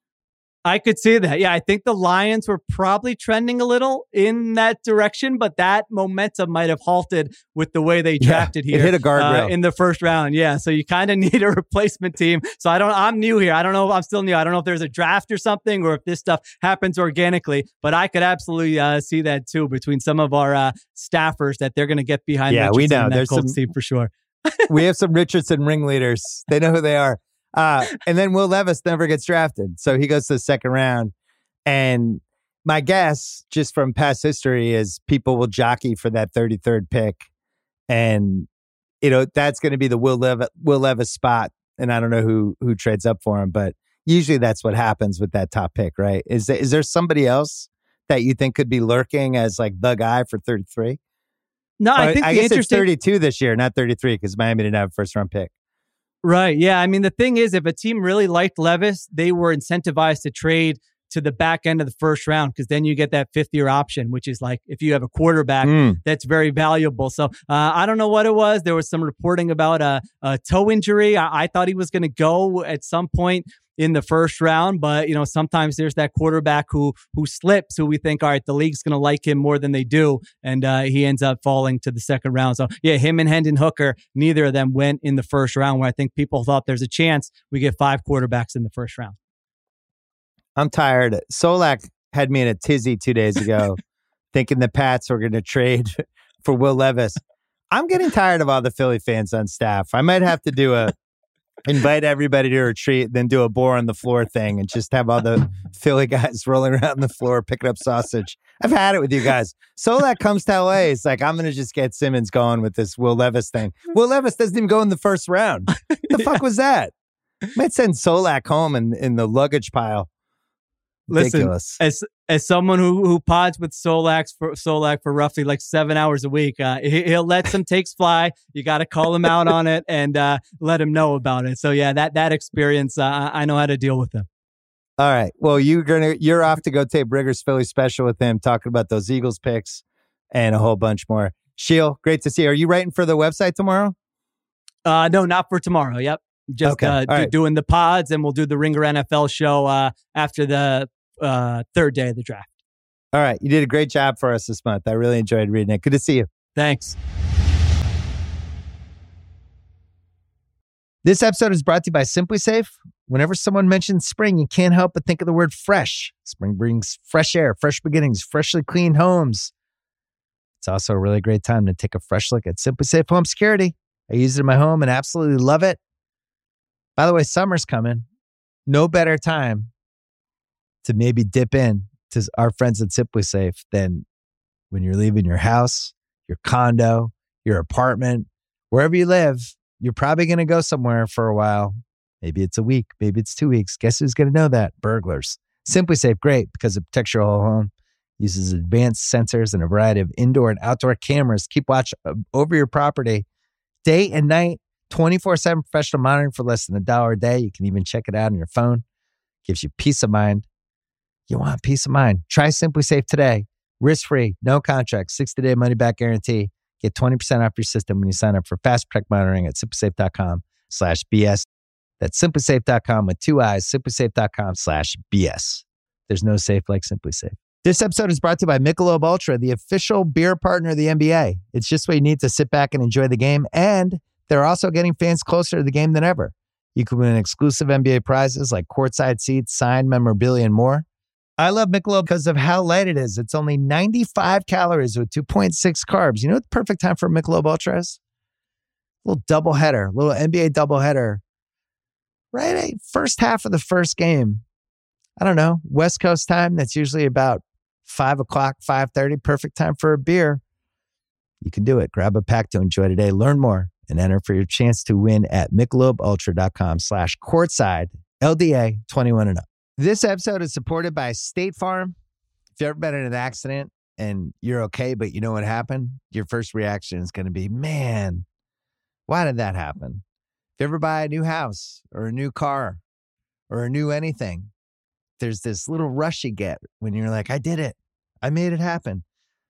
I could see that. Yeah, I think the Lions were probably trending a little in that direction, but that momentum might have halted with the way they drafted yeah, here. It hit a guardrail uh, in the first round. Yeah, so you kind of need a replacement team. So I don't. I'm new here. I don't know. I'm still new. I don't know if there's a draft or something, or if this stuff happens organically. But I could absolutely uh, see that too between some of our uh, staffers that they're going to get behind. Yeah, Richardson we know. And that there's Colts some team for sure. We have some Richardson ringleaders. They know who they are. Uh, and then Will Levis never gets drafted, so he goes to the second round. And my guess, just from past history, is people will jockey for that thirty-third pick. And, you know, that's going to be the Will, Lev- Will Levis spot. And I don't know who who trades up for him, but usually that's what happens with that top pick, right? Is there, is there somebody else that you think could be lurking as like the guy for thirty-three? No, I think I the guess interesting... it's thirty-two this year, not thirty-three, because Miami didn't have a first round pick. Right. Yeah. I mean, the thing is, if a team really liked Levis, they were incentivized to trade to the back end of the first round, because then you get that fifth year option, which is like if you have a quarterback mm. that's very valuable. So uh, I don't know what it was. There was some reporting about a, a toe injury. I, I thought he was going to go at some point in the first round, but you know, sometimes there's that quarterback who who slips, who we think, all right, the league's going to like him more than they do, and uh, he ends up falling to the second round. So yeah, him and Hendon Hooker, neither of them went in the first round, where I think people thought there's a chance we get five quarterbacks in the first round. I'm tired. Solak had me in a tizzy two days ago, thinking the Pats were going to trade for Will Levis. I'm getting tired of all the Philly fans on staff. I might have to do a invite everybody to a retreat, then do a bore on the floor thing and just have all the Philly guys rolling around the floor, picking up sausage. I've had it with you guys. Solak comes to L A. It's like, I'm going to just get Simmons going with this Will Levis thing. Will Levis doesn't even go in the first round. What the fuck was that? Might send Solak home in, in the luggage pile. Ridiculous. Listen, as as someone who who pods with Solak for Solak for roughly like seven hours a week, uh, he, he'll let some takes fly. You got to call him out on it and uh, let him know about it. So yeah, that that experience, uh, I know how to deal with him. All right. Well, you're gonna you're off to go tape Rigger's Philly special with him, talking about those Eagles picks and a whole bunch more. Sheil, great to see you. Are you writing for the website tomorrow? Uh, no, not for tomorrow. Yep, just okay. uh, do, right. doing the pods, and we'll do the Ringer N F L show uh, after the uh, third day of the draft. All right. You did a great job for us this month. I really enjoyed reading it. Good to see you. Thanks. This episode is brought to you by Simply Safe. Whenever someone mentions spring, you can't help but think of the word fresh. Spring brings fresh air, fresh beginnings, freshly cleaned homes. It's also a really great time to take a fresh look at Simply Safe Home Security. I use it in my home and absolutely love it. By the way, summer's coming. No better time to maybe dip in to our friends at Simply Safe than when you're leaving your house, your condo, your apartment, wherever you live. You're probably going to go somewhere for a while. Maybe it's a week. Maybe it's two weeks. Guess who's going to know that? Burglars. Simply Safe, great because it protects your whole home. Uses advanced sensors and a variety of indoor and outdoor cameras. Keep watch over your property day and night. twenty-four seven professional monitoring for less than a dollar a day. You can even check it out on your phone. Gives you peace of mind. You want peace of mind. Try Simply Safe today. Risk-free, no contract, sixty-day money-back guarantee. Get twenty percent off your system when you sign up for Fast Protect Monitoring at simplysafe.com slash BS. That's simplysafe.com with two eyes, simplysafe.com slash BS. There's no safe like Simply Safe. This episode is brought to you by Michelob Ultra, the official beer partner of the N B A. It's just what you need to sit back and enjoy the game, and they're also getting fans closer to the game than ever. You can win exclusive N B A prizes like courtside seats, signed memorabilia, and more. I love Michelob because of how light it is. It's only ninety-five calories with two point six carbs. You know what the perfect time for Michelob Ultra is? A little doubleheader, a little N B A doubleheader. Right? First half of the first game. I don't know, West Coast time. That's usually about five o'clock, five thirty. Perfect time for a beer. You can do it. Grab a pack to enjoy today. Learn more and enter for your chance to win at michelobultra.com slash courtside, L D A twenty-one and up. This episode is supported by State Farm. If you've ever been in an accident and you're okay, but you know what happened, your first reaction is going to be, man, why did that happen? If you ever buy a new house or a new car or a new anything, there's this little rush you get when you're like, I did it. I made it happen.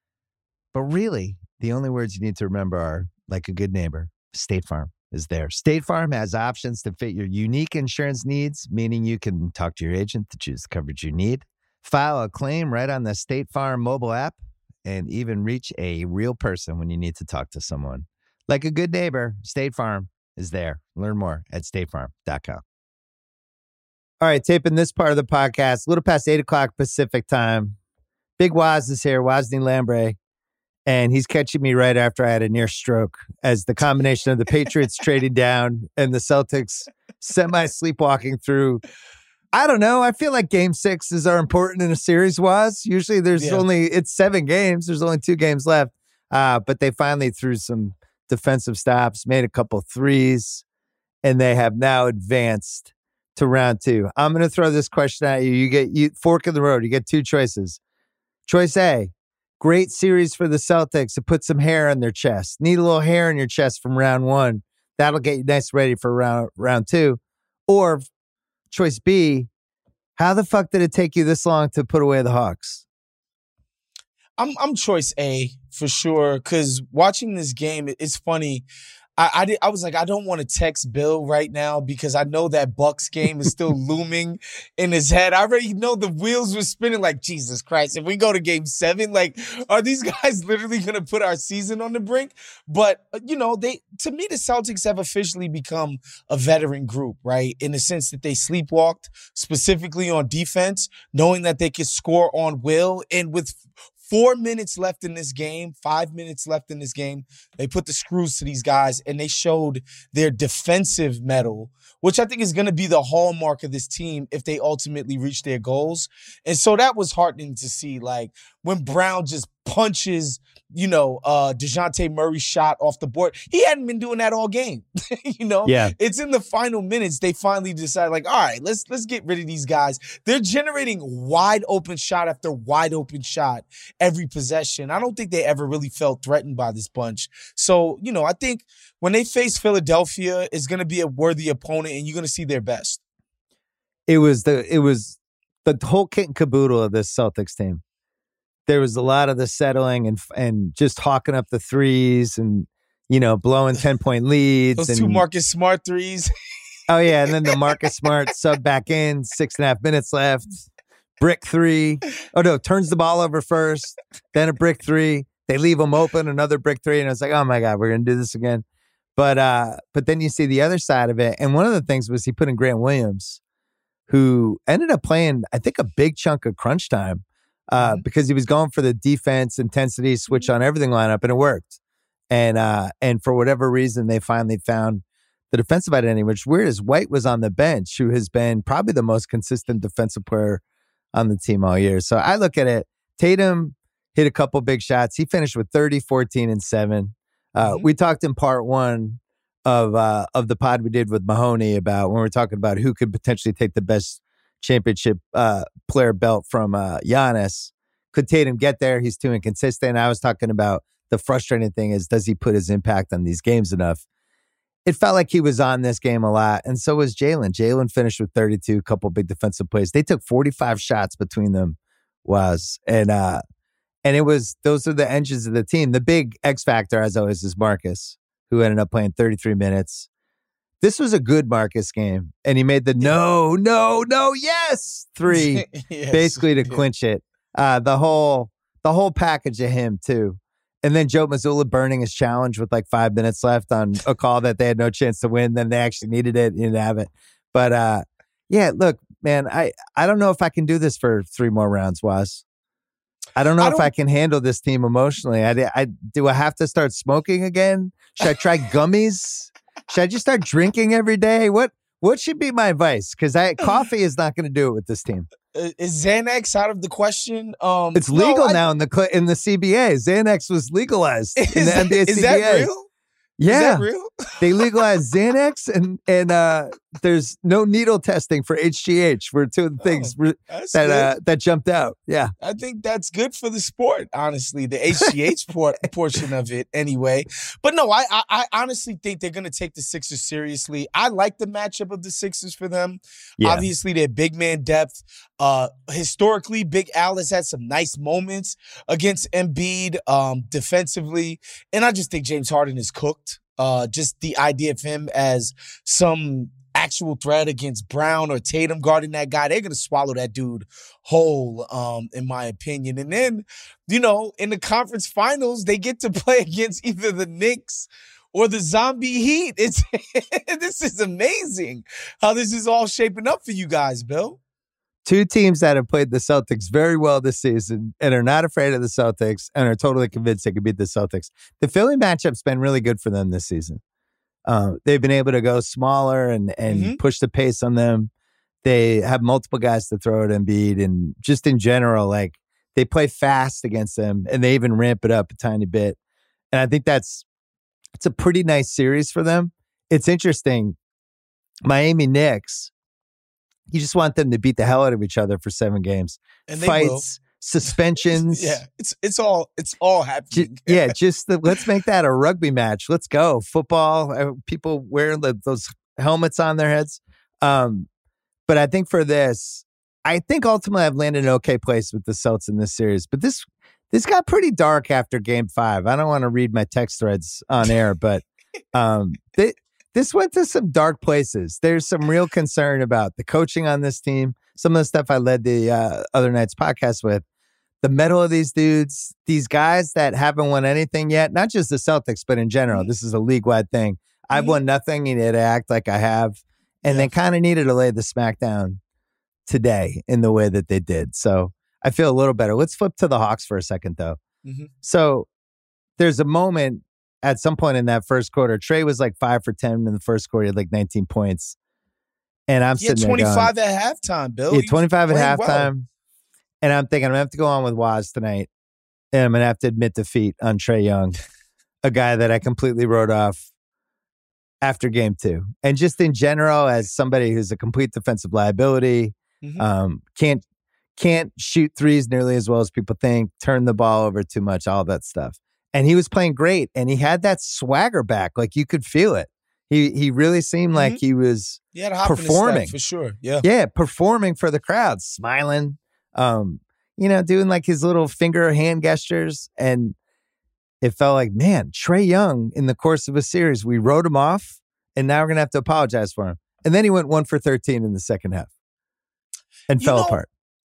But really, the only words you need to remember are, like a good neighbor, State Farm is there. State Farm has options to fit your unique insurance needs, meaning you can talk to your agent to choose the coverage you need, file a claim right on the State Farm mobile app, and even reach a real person when you need to talk to someone. Like a good neighbor, State Farm is there. Learn more at state farm dot com. All right, taping this part of the podcast, a little past eight o'clock Pacific time. Big Waz is here, Wosny Lambre. And he's catching me right after I had a near stroke as the combination of the Patriots trading down and the Celtics semi-sleepwalking through. I don't know. I feel like game sixes are important in a series, was. Usually there's yeah. only, it's seven games. There's only two games left. Uh, but they finally threw some defensive stops, made a couple threes, and they have now advanced to round two. I'm going to throw this question at you. You get you fork in the road. You get two choices. Choice A. Great series for the Celtics to put some hair on their chest. Need a little hair in your chest from round one. That'll get you nice ready for round round two. Or choice B, How the fuck did it take you this long to put away the Hawks? I'm I'm choice A for sure, because watching this game, it's funny. I I, did, I was like, I don't want to text Bill right now because I know that Bucks game is still looming in his head. I already know the wheels were spinning like, Jesus Christ, if we go to game seven, like, are these guys literally going to put our season on the brink? But, you know, they to me, the Celtics have officially become a veteran group, right? In the sense that they sleepwalked specifically on defense, knowing that they could score on will. And with Four minutes left in this game, five minutes left in this game, they put the screws to these guys and they showed their defensive mettle, which I think is going to be the hallmark of this team if they ultimately reach their goals. And so that was heartening to see, like, when Brown just punches, you know, uh, DeJounte Murray's shot off the board. He hadn't been doing that all game. you know, yeah. It's in the final minutes they finally decide, like, all right, let's let's get rid of these guys. They're generating wide open shot after wide open shot every possession. I don't think they ever really felt threatened by this bunch. So, you know, I think when they face Philadelphia, it's going to be a worthy opponent, and you're going to see their best. It was the it was the whole kit and caboodle of this Celtics team. There was a lot of the settling and and just hawking up the threes and, you know, blowing ten-point leads. Those and, two Marcus Smart threes. Oh, yeah. And then the Marcus Smart sub back in, six and a half minutes left. Brick three. Oh, no, turns the ball over first. Then a brick three. They leave them open, another brick three. And it's like, oh, my God, we're going to do this again. But uh, but then you see the other side of it. And one of the things was he put in Grant Williams, who ended up playing, I think, a big chunk of crunch time. Uh, mm-hmm. Because he was going for the defense intensity switch on everything lineup, and it worked. And uh, and for whatever reason, they finally found the defensive identity, which weird as White was on the bench, who has been probably the most consistent defensive player on the team all year. So I look at it. Tatum hit a couple big shots. He finished with thirty, fourteen, and seven. Uh, mm-hmm. We talked in part one of uh, of the pod we did with Mahoney about when we were talking about who could potentially take the best championship uh, player belt from uh, Giannis. Could Tatum get there? He's too inconsistent. I was talking about the frustrating thing is, does he put his impact on these games enough? It felt like he was on this game a lot, and so was Jalen. Jalen finished with thirty-two, a couple big defensive plays. They took forty-five shots between them, was and uh, and it was those are the engines of the team. The big X factor, as always, is Marcus, who ended up playing thirty-three minutes. This was a good Marcus game, and he made the no, no, no, yes three, yes. basically to clinch it. Uh, the whole the whole package of him too, and then Joe Mazzulla burning his challenge with like five minutes left on a call that they had no chance to win. Then they actually needed it, and didn't have it. But uh, yeah, look, man, I I don't know if I can do this for three more rounds, Was. I don't know I if don't... I can handle this team emotionally. I, I do I have to start smoking again? Should I try gummies? Should I just start drinking every day? What what should be my advice? Because I coffee is not going to do it with this team. Is Xanax out of the question? Um, it's legal no, I, now in the in the C B A. Xanax was legalized in the that, N B A is C B A. Is that real? Yeah, is that real? They legalized Xanax and and uh, there's no needle testing for H G H. Were two of the things oh, that uh, that jumped out. Yeah, I think that's good for the sport. Honestly, the H G H por- portion of it, anyway. But no, I, I I honestly think they're gonna take the Sixers seriously. I like the matchup of the Sixers for them. Yeah. Obviously, their big man depth. Uh, historically, Big Al has had some nice moments against Embiid um, defensively, and I just think James Harden is cooked. Uh, just the idea of him as some actual threat against Brown or Tatum guarding that guy, they're going to swallow that dude whole, um, in my opinion. And then, you know, in the conference finals, they get to play against either the Knicks or the Zombie Heat. It's this is amazing how this is all shaping up for you guys, Bill. Two teams that have played the Celtics very well this season and are not afraid of the Celtics and are totally convinced they could beat the Celtics. The Philly matchup's been really good for them this season. Uh, they've been able to go smaller and, and mm-hmm. push the pace on them. They have multiple guys to throw at Embiid, and just in general, like they play fast against them and they even ramp it up a tiny bit. And I think that's it's a pretty nice series for them. It's interesting. Miami Knicks, you just want them to beat the hell out of each other for seven games. And they Fights, will. suspensions. Yeah, it's it's all it's all happening. J- yeah, just the, let's make that a rugby match. Let's go. Football, uh, people wearing the, those helmets on their heads. Um, but I think for this, I think ultimately I've landed in an okay place with the Celtics in this series, but this this got pretty dark after game five. I don't want to read my text threads on air, but um, they, this went to some dark places. There's some real concern about the coaching on this team. Some of the stuff I led the uh, other night's podcast with, the mettle of these dudes, these guys that haven't won anything yet, not just the Celtics, but in general. This is a league-wide thing. Mm-hmm. I've won nothing. You need to act like I have. And yeah. they kind of needed to lay the smack down today in the way that they did. So I feel a little better. Let's flip to the Hawks for a second, though. Mm-hmm. So there's a moment at some point in that first quarter. Trey was like five for ten in the first quarter. He had like nineteen points. And I'm yeah, sitting twenty-five there at halftime, Bill. Yeah, twenty-five at halftime. Well. And I'm thinking I'm going to have to go on with Waz tonight. And I'm going to have to admit defeat on Trae Young, a guy that I completely wrote off after game two. And just in general, as somebody who's a complete defensive liability, mm-hmm. um, can't can't shoot threes nearly as well as people think, turn the ball over too much, all that stuff. And he was playing great. And he had that swagger back. Like you could feel it. He he really seemed mm-hmm. like he was he had a hop performing. In his step, for sure. Yeah. Yeah, performing for the crowd, smiling. Um, you know, doing like his little finger hand gestures. And it felt like, man, Trae Young in the course of a series, we wrote him off and now we're going to have to apologize for him. And then he went one for thirteen in the second half and you fell know, apart.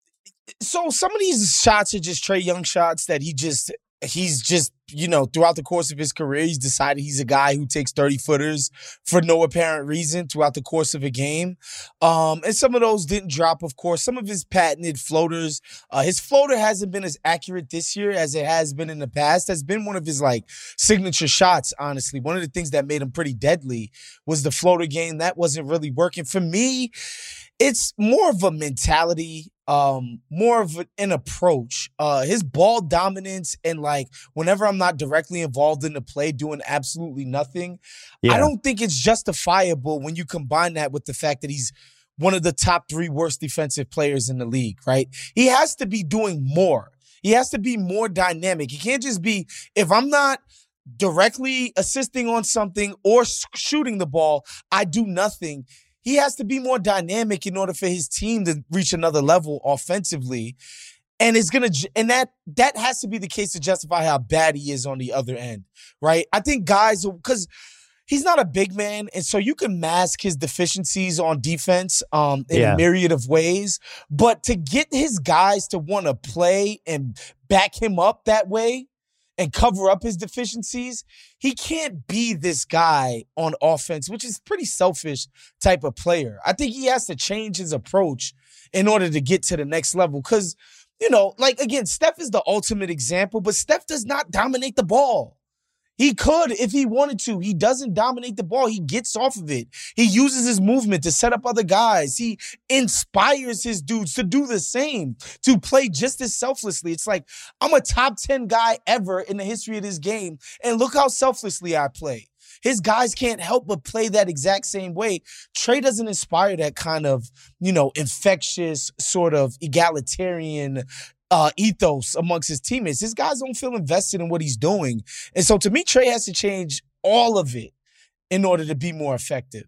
So some of these shots are just Trae Young shots that he just, he's just, you know, throughout the course of his career, he's decided he's a guy who takes thirty footers for no apparent reason throughout the course of a game. Um, and some of those didn't drop, of course. Some of his patented floaters, uh, his floater hasn't been as accurate this year as it has been in the past. That's been one of his like signature shots, honestly. One of the things that made him pretty deadly was the floater game. That wasn't really working. For me, it's more of a mentality, um, more of an approach. Uh, his ball dominance and like whenever I'm not directly involved in the play, doing absolutely nothing, yeah. I don't think it's justifiable when you combine that with the fact that he's one of the top three worst defensive players in the league, right? He has to be doing more. He has to be more dynamic. He can't just be, if I'm not directly assisting on something or shooting the ball, I do nothing. He has to be more dynamic in order for his team to reach another level offensively. And it's gonna, and that that has to be the case to justify how bad he is on the other end, right? I think guys, because he's not a big man, and so you can mask his deficiencies on defense um, in yeah. a myriad of ways. But to get his guys to want to play and back him up that way and cover up his deficiencies, he can't be this guy on offense, which is pretty selfish type of player. I think he has to change his approach in order to get to the next level. Because, you know, like, again, Steph is the ultimate example, but Steph does not dominate the ball. He could if he wanted to. He doesn't dominate the ball. He gets off of it. He uses his movement to set up other guys. He inspires his dudes to do the same, to play just as selflessly. It's like, I'm a top ten guy ever in the history of this game, and look how selflessly I play. His guys can't help but play that exact same way. Trae doesn't inspire that kind of, you know, infectious, sort of egalitarian Uh, ethos amongst his teammates. His guys don't feel invested in what he's doing. And so to me, Trae has to change all of it in order to be more effective.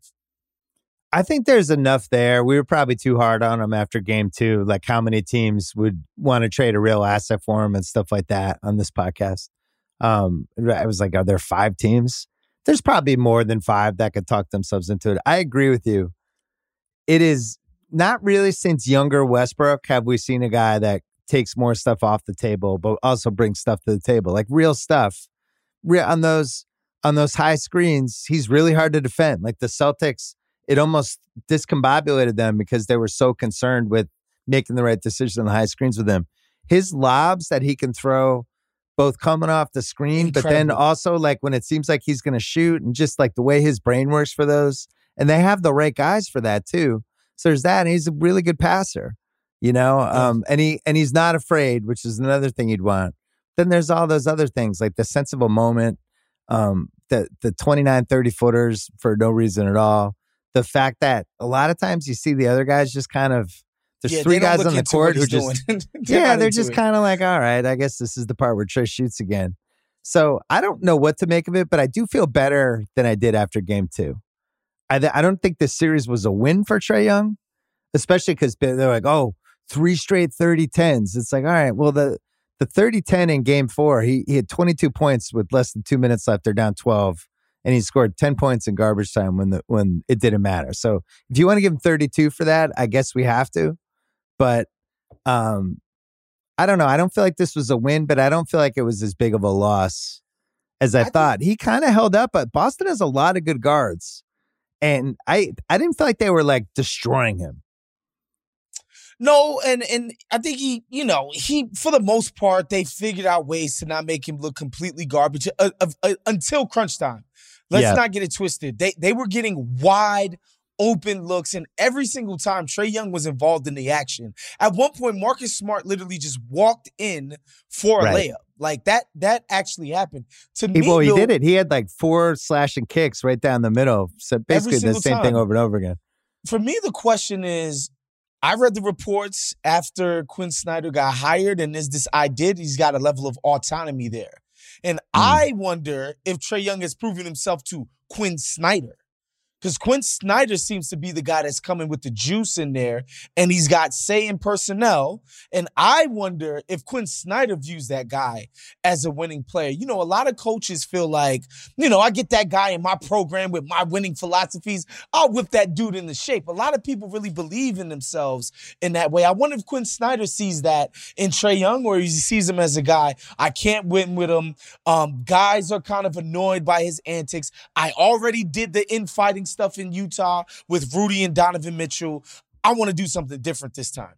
I think there's enough there. We were probably too hard on him after game two, like how many teams would want to trade a real asset for him and stuff like that on this podcast. Um, I was like, are there five teams? There's probably more than five that could talk themselves into it. I agree with you. It is not really since younger Westbrook have we seen a guy that takes more stuff off the table, but also brings stuff to the table, like real stuff. Real, on those on those high screens, he's really hard to defend. Like the Celtics, it almost discombobulated them because they were so concerned with making the right decision on the high screens with him. His lobs that he can throw, both coming off the screen, Incredible. But then also like when it seems like he's going to shoot, and just like the way his brain works for those. And they have the right guys for that too. So there's that. And he's a really good passer. You know, um, and he and he's not afraid, which is another thing you'd want. Then there's all those other things like the sense of a moment, um, the the twenty-nine, thirty footers for no reason at all. The fact that a lot of times you see the other guys just kind of, there's yeah, three guys on the court who just, they're yeah, they're just kind of like, all right, I guess this is the part where Trae shoots again. So I don't know what to make of it, but I do feel better than I did after game two. I, th- I don't think this series was a win for Trae Young, especially because they're like, oh, three straight thirty tens. It's like, all right, well, the the thirty ten in game four, he, he had twenty-two points with less than two minutes left. They're down twelve, and he scored ten points in garbage time when the when it didn't matter. So if you want to give him thirty-two for that, I guess we have to. But um, I don't know. I don't feel like this was a win, but I don't feel like it was as big of a loss as I, I thought. Think- he kind of held up, but Boston has a lot of good guards. And I, I didn't feel like they were like destroying him. No, and and I think he, you know, he, for the most part, they figured out ways to not make him look completely garbage uh, uh, uh, until crunch time. Let's yeah. not get it twisted. They they were getting wide open looks, and every single time Trae Young was involved in the action. At one point, Marcus Smart literally just walked in for a right. layup. Like that, that actually happened. To he, me, well, he Bill, did it. He had like four slashing kicks right down the middle. So basically the same time. thing over and over again. For me, the question is, I read the reports after Quinn Snyder got hired, and there's this idea he's got a level of autonomy there. And mm. I wonder if Trae Young has proven himself to Quinn Snyder. Because Quinn Snyder seems to be the guy that's coming with the juice in there, and he's got say in personnel. And I wonder if Quinn Snyder views that guy as a winning player. You know, a lot of coaches feel like, you know, I get that guy in my program with my winning philosophies, I'll whip that dude into shape. A lot of people really believe in themselves in that way. I wonder if Quinn Snyder sees that in Trae Young, or he sees him as a guy, I can't win with him. Um, guys are kind of annoyed by his antics. I already did the infighting stuff in Utah with Rudy and Donovan Mitchell. I want to do something different this time.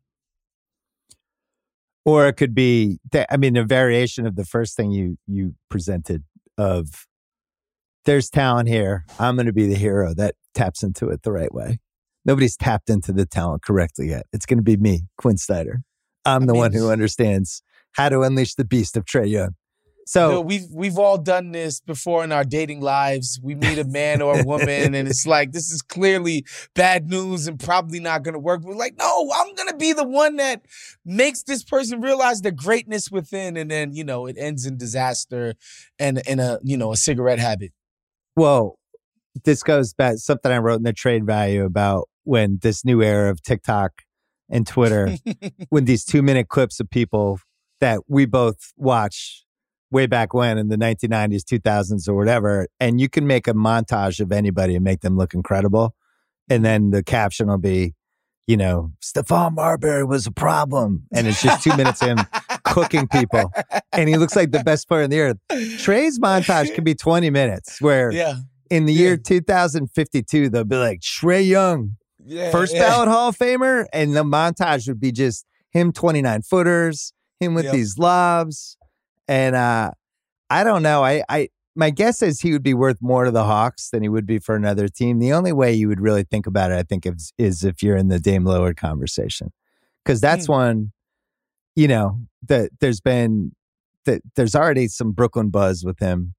Or it could be, th- I mean, a variation of the first thing you you presented of there's talent here. I'm going to be the hero that taps into it the right way. Nobody's tapped into the talent correctly yet. It's going to be me, Quinn Snyder. I'm I the mean, one who understands how to unleash the beast of Trae Young. So Bill, we've we've all done this before in our dating lives. We meet a man or a woman, and it's like, this is clearly bad news and probably not going to work. We're like, no, I'm going to be the one that makes this person realize the greatness within, and then, you know, it ends in disaster and in a, you know, a cigarette habit. Well, this goes back something I wrote in the Trade Value about when this new era of TikTok and Twitter, when these two minute clips of people that we both watch way back when in the nineteen nineties, two thousands or whatever, and you can make a montage of anybody and make them look incredible. And then the caption will be, you know, Stephon Marbury was a problem. And it's just two minutes of him cooking people. And he looks like the best player in the earth. Trae's montage can be twenty minutes where yeah. in the yeah. year two thousand fifty-two, they'll be like, Trae Young, yeah, first yeah. ballot Hall of Famer. And the montage would be just him twenty-nine footers, him with yep. these lobs. And uh, I don't know. I, I my guess is he would be worth more to the Hawks than he would be for another team. The only way you would really think about it, I think, is, is if you're in the Dame Lillard conversation, because that's mm. one. You know that there's been that there's already some Brooklyn buzz with him.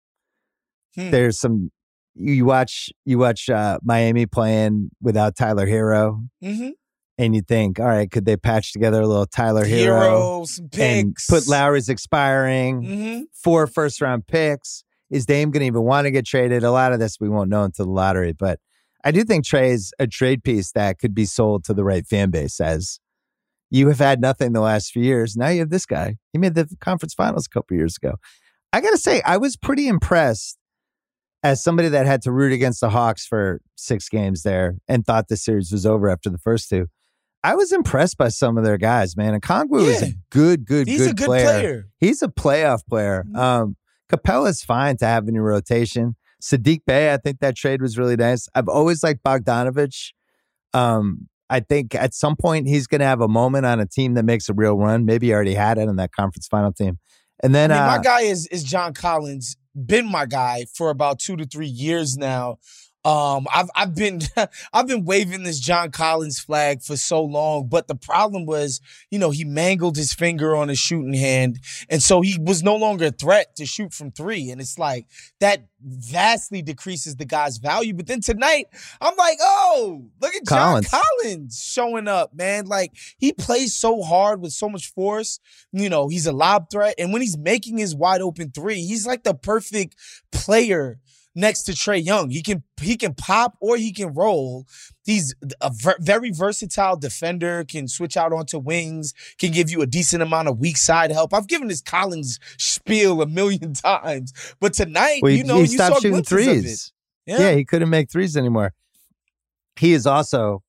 Hmm. There's some you watch you watch uh, Miami playing without Tyler Hero. Mm-hmm. And you think, all right, could they patch together a little Tyler Hero, Hero some picks, and put Lowry's expiring, mm-hmm. four first round picks? Is Dame going to even want to get traded? A lot of this we won't know until the lottery, but I do think Trae is a trade piece that could be sold to the right fan base. As you have had nothing the last few years, now you have this guy. He made the conference finals a couple years ago. I got to say, I was pretty impressed as somebody that had to root against the Hawks for six games there and thought the series was over after the first two. I was impressed by some of their guys, man. And Okongwu yeah. is a good, good, He's good, a good player. player. He's a playoff player. Mm-hmm. Um, Capella's fine to have in your rotation. Sadiq Bey, I think that trade was really nice. I've always liked Bogdanovich. Um, I think at some point he's going to have a moment on a team that makes a real run. Maybe he already had it on that conference final team. And then I mean, uh, my guy is is John Collins. Been my guy for about two to three years now. Um, I've I've been I've been waving this John Collins flag for so long, but the problem was, you know, he mangled his finger on his shooting hand, and so he was no longer a threat to shoot from three. And it's like that vastly decreases the guy's value. But then tonight, I'm like, oh, look at Collins. John Collins showing up, man. Like, he plays so hard with so much force. You know, he's a lob threat, and when he's making his wide open three, he's like the perfect player. next to Trae Young. He can he can pop or he can roll. He's a ver- very versatile defender, can switch out onto wings, can give you a decent amount of weak side help. I've given this Collins spiel a million times, but tonight, well, you know, he you stopped saw shooting glimpses of it. threes. Yeah. yeah, he couldn't make threes anymore. He is also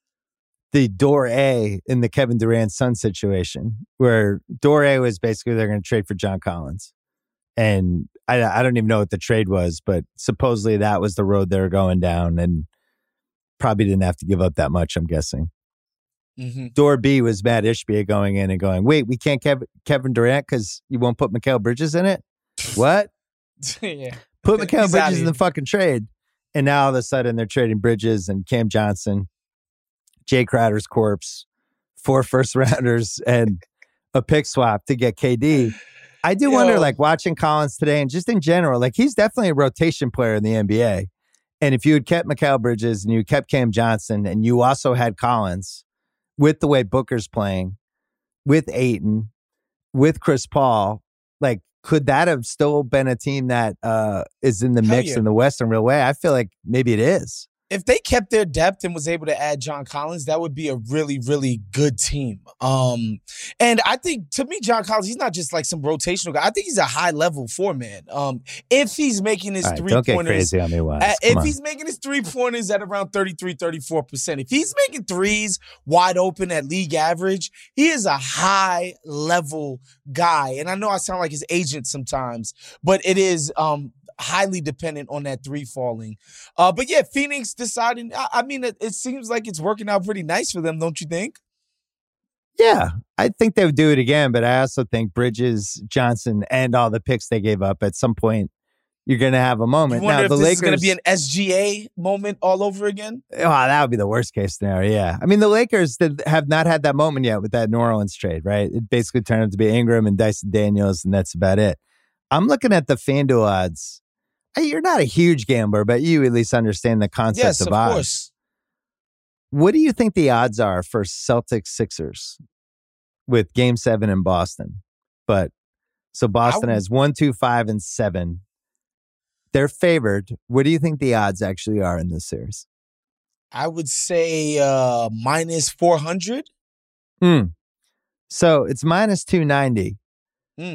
the door A in the Kevin Durant Sun situation, where door A was basically they're going to trade for John Collins. And I, I don't even know what the trade was, but supposedly that was the road they were going down and probably didn't have to give up that much, I'm guessing. Mm-hmm. Door B was Matt Ishbia going in and going, wait, we can't Kev- Kevin Durant because you won't put Mikal Bridges in it? What? yeah. Put Mikal Bridges in the fucking trade. And now all of a sudden they're trading Bridges and Cam Johnson, Jay Crowder's corpse, four first rounders, and a pick swap to get K D. I do Yo. wonder, like, watching Collins today and just in general, like, he's definitely a rotation player in the N B A. And if you had kept Mikal Bridges and you kept Cam Johnson and you also had Collins with the way Booker's playing, with Ayton, with Chris Paul, like, could that have still been a team that uh, is in the Hell mix yeah. in the West in a real way? I feel like maybe it is. If they kept their depth and was able to add John Collins, that would be a really, really good team. Um, and I think, to me, John Collins, he's not just like some rotational guy. I think he's a high-level four-man. Um, if he's making his right, three-pointers... Don't get crazy on me, Wes. At, if on. he's making his three-pointers at around thirty-three, thirty-four percent, if he's making threes wide open at league average, he is a high-level guy. And I know I sound like his agent sometimes, but it is... Um, highly dependent on that three falling. Uh, but yeah, Phoenix deciding, I, I mean, it, it seems like it's working out pretty nice for them, don't you think? Yeah, I think they would do it again, but I also think Bridges, Johnson, and all the picks they gave up at some point, you're going to have a moment. You wonder now, if the this Lakers, is going to be an S G A moment all over again? Oh, that would be the worst case scenario, yeah. I mean, the Lakers did, have not had that moment yet with that New Orleans trade, right? It basically turned out to be Ingram and Dyson Daniels, and that's about it. I'm looking at the FanDuel odds. You're not a huge gambler, but you at least understand the concept yes, of, of odds. Course. What do you think the odds are for Celtics Sixers with Game Seven in Boston? But so Boston would, has one, two, five, and seven. They're favored. What do you think the odds actually are in this series? I would say uh, minus four hundred. Hmm. So it's minus two ninety. Hmm.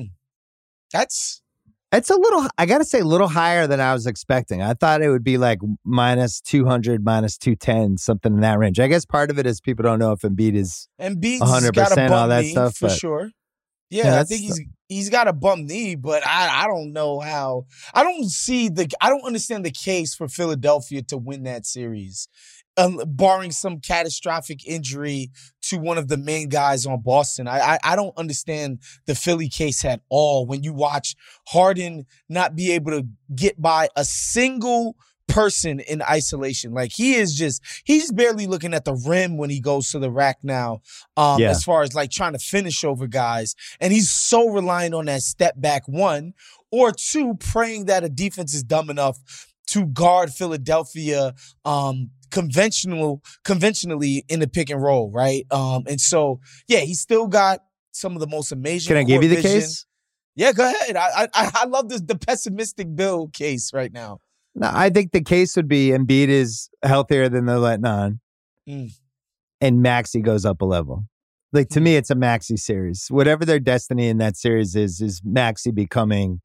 That's. It's a little, I got to say, a little higher than I was expecting. I thought it would be like minus two hundred, minus two ten, something in that range. I guess part of it is people don't know if Embiid is Embiid's one hundred percent all that knee, stuff. For but, sure. Yeah, yeah I think he's he's got a bum knee, but I, I don't know how. I don't see the, I don't understand the case for Philadelphia to win that series. Um, barring some catastrophic injury to one of the main guys on Boston. I, I I don't understand the Philly case at all when you watch Harden not be able to get by a single person in isolation. Like, he is just, he's barely looking at the rim when he goes to the rack now, um, yeah. as far as like trying to finish over guys. And he's so reliant on that step back, one, or two, praying that a defense is dumb enough to guard Philadelphia um, conventional, conventionally in the pick and roll, right? Um, and so, yeah, he's still got some of the most amazing. Can I give you the vision. case? Yeah, go ahead. I I, I love this, the pessimistic Bill case right now. No, I think the case would be Embiid is healthier than they're letting on, mm. and Maxey goes up a level. Like, to mm. me, it's a Maxey series. Whatever their destiny in that series is, is Maxey becoming.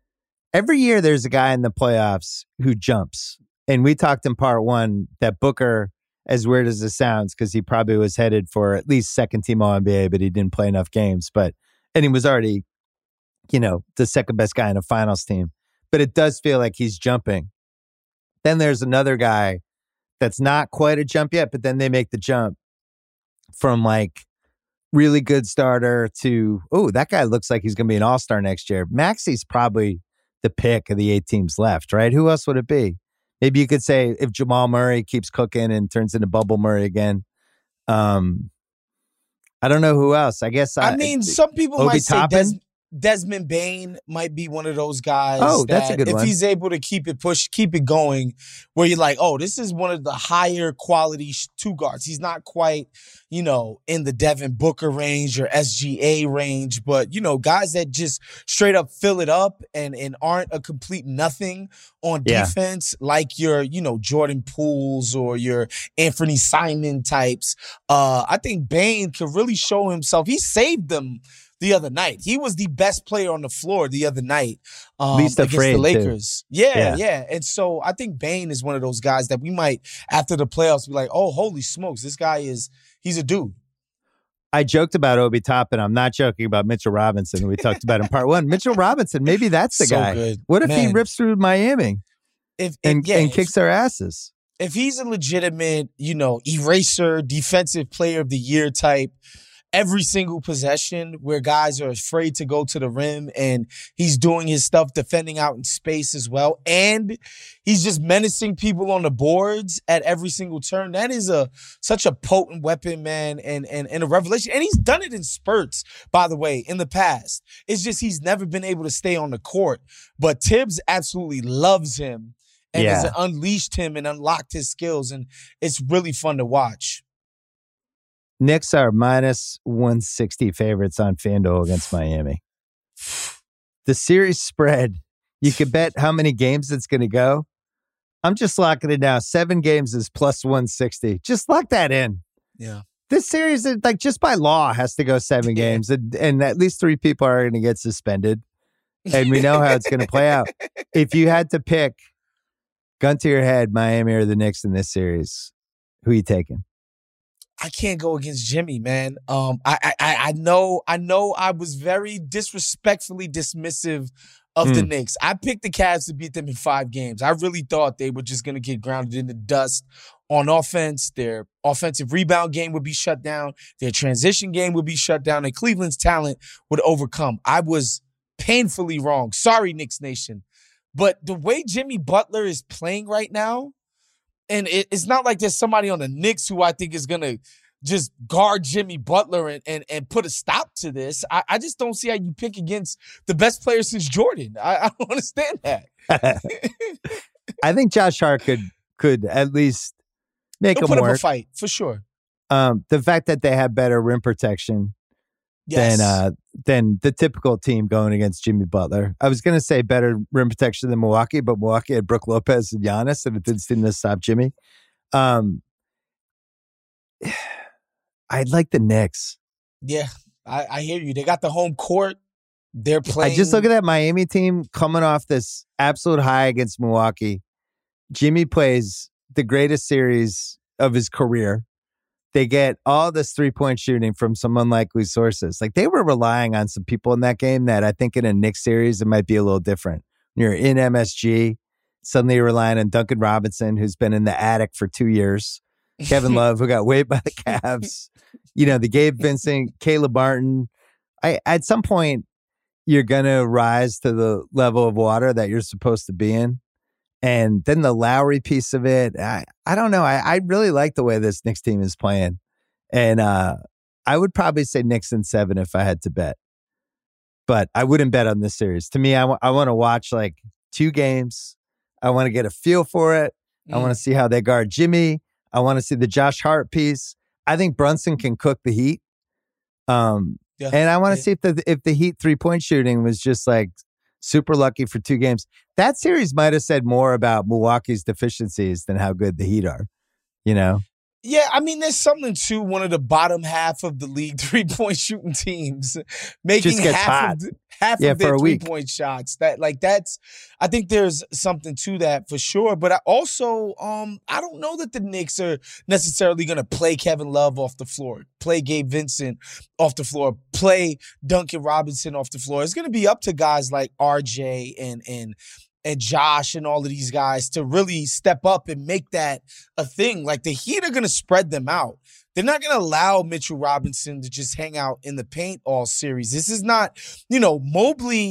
Every year there's a guy in the playoffs who jumps. And we talked in part one that Booker, as weird as it sounds, because he probably was headed for at least second team All N B A, but he didn't play enough games. But and he was already, you know, the second best guy in a finals team. But it does feel like he's jumping. Then there's another guy that's not quite a jump yet, but then they make the jump from like really good starter to, oh, that guy looks like he's going to be an all-star next year. Maxey's probably the pick of the eight teams left, right? Who else would it be? Maybe you could say if Jamal Murray keeps cooking and turns into Bubble Murray again. Um, I don't know who else. I guess I, I mean, some people Obi might say Des, Desmond Bane might be one of those guys. Oh, that that's a good if one. he's able to keep it push, keep it going, where you're like, oh, this is one of the higher quality two guards. He's not quite, you know, in the Devin Booker range or S G A range, but you know, guys that just straight up fill it up and and aren't a complete nothing on Yeah. defense, like your, you know, Jordan Pooles or your Anthony Simon types. Uh, I think Bane could really show himself. He saved them the other night. He was the best player on the floor the other night um, Least against afraid, the Lakers. Yeah, Yeah. yeah. And so I think Bane is one of those guys that we might, after the playoffs, be like, oh, holy smokes, this guy is, he's a dude. I joked about Obi Toppin. I'm not joking about Mitchell Robinson, who we talked about in part one. Mitchell Robinson, maybe that's the So guy. good. What if he Man. rips through Miami If, and, if, yeah, and if- kicks their asses? if he's a legitimate, you know, eraser, defensive player of the year type, every single possession where guys are afraid to go to the rim and he's doing his stuff defending out in space as well, and he's just menacing people on the boards at every single turn, that is a such a potent weapon, man, and, and, and a revelation. And he's done it in spurts, by the way, in the past. It's just he's never been able to stay on the court. But Tibbs absolutely loves him and Yeah. has unleashed him and unlocked his skills, and it's really fun to watch. Knicks are minus one sixty favorites on FanDuel against Miami. The series spread, you could bet how many games it's going to go. I'm just locking it now. Seven games is plus one sixty. Just lock that in. Yeah. This series, like just by law, has to go seven Yeah. games, and, and at least three people are going to get suspended. And we know how it's going to play out. If you had to pick, gun to your head, Miami or the Knicks in this series, who are you taking? I can't go against Jimmy, man. Um, I, I, I know, I know, I was very disrespectfully dismissive of the Mm. Knicks. I picked the Cavs to beat them in five games. I really thought they were just going to get grounded in the dust on offense. Their offensive rebound game would be shut down. Their transition game would be shut down, and Cleveland's talent would overcome. I was painfully wrong. Sorry, Knicks Nation. But the way Jimmy Butler is playing right now, and it, it's not like there's somebody on the Knicks who I think is going to just guard Jimmy Butler and, and, and put a stop to this. I, I just don't see how you pick against the best player since Jordan. I, I don't understand that. I think Josh Hart could could at least make He'll him put up a work. fight, for sure. Um, the fact that they have better rim protection Yes. than uh, than the typical team going against Jimmy Butler. I was going to say better rim protection than Milwaukee, but Milwaukee had Brook Lopez and Giannis, and it didn't seem to stop Jimmy. Um, I'd like the Knicks. Yeah, I, I hear you. They got the home court. They're playing. I just look at that Miami team coming off this absolute high against Milwaukee. Jimmy plays the greatest series of his career. They get all this three-point shooting from some unlikely sources. Like, they were relying on some people in that game that I think in a Knicks series, it might be a little different. When you're in M S G, suddenly you're relying on Duncan Robinson, who's been in the attic for two years. Kevin Love, who got waived by the Cavs. You know, the Gabe Vincent, Caleb Martin. I, at some point, you're going to rise to the level of water that you're supposed to be in. And then the Lowry piece of it, I, I don't know. I, I really like the way this Knicks team is playing. And uh, I would probably say Knicks in seven if I had to bet. But I wouldn't bet on this series. To me, I, w- I want to watch like two games. I want to get a feel for it. Mm. I want to see how they guard Jimmy. I want to see the Josh Hart piece. I think Brunson can cook the Heat. Um, Yeah. and I want to Yeah. see if the if the Heat three-point shooting was just like super lucky for two games. That series might have said more about Milwaukee's deficiencies than how good the Heat are, you know? Yeah, I mean, there's something to one of the bottom half of the league three-point shooting teams making Just gets half hot. of the, half Yeah, of their for a week. three-point shots. That like that's, I think there's something to that for sure. But I also, um, I don't know that the Knicks are necessarily going to play Kevin Love off the floor, play Gabe Vincent off the floor, play Duncan Robinson off the floor. It's going to be up to guys like R J and and. and Josh and all of these guys to really step up and make that a thing. Like, the Heat are going to spread them out. They're not going to allow Mitchell Robinson to just hang out in the paint all series. This is not, you know, Mobley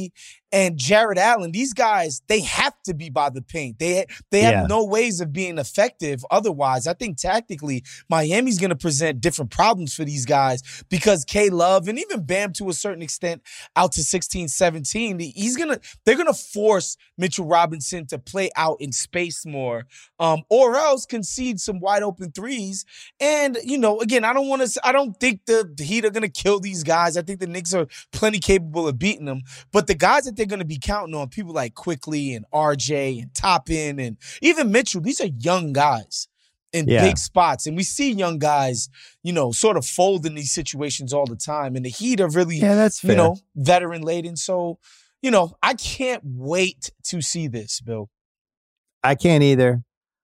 and Jared Allen, these guys, they have to be by the paint. They, they have Yeah. no ways of being effective otherwise. I think tactically, Miami's going to present different problems for these guys because K-Love and even Bam to a certain extent out to sixteen, seventeen, he's going to, they're going to force Mitchell Robinson to play out in space more um, or else concede some wide open threes. And, you know, again, I don't want to, I don't think the, the Heat are going to kill these guys. I think the Knicks are plenty capable of beating them. But the guys that they're going to be counting on, people like Quickly and R J and Toppin and even Mitchell, these are young guys in Yeah. big spots. And we see young guys, you know, sort of fold in these situations all the time. And the Heat are really, Yeah, that's fair. you know, veteran laden. So, you know, I can't wait to see this, Bill. I can't either.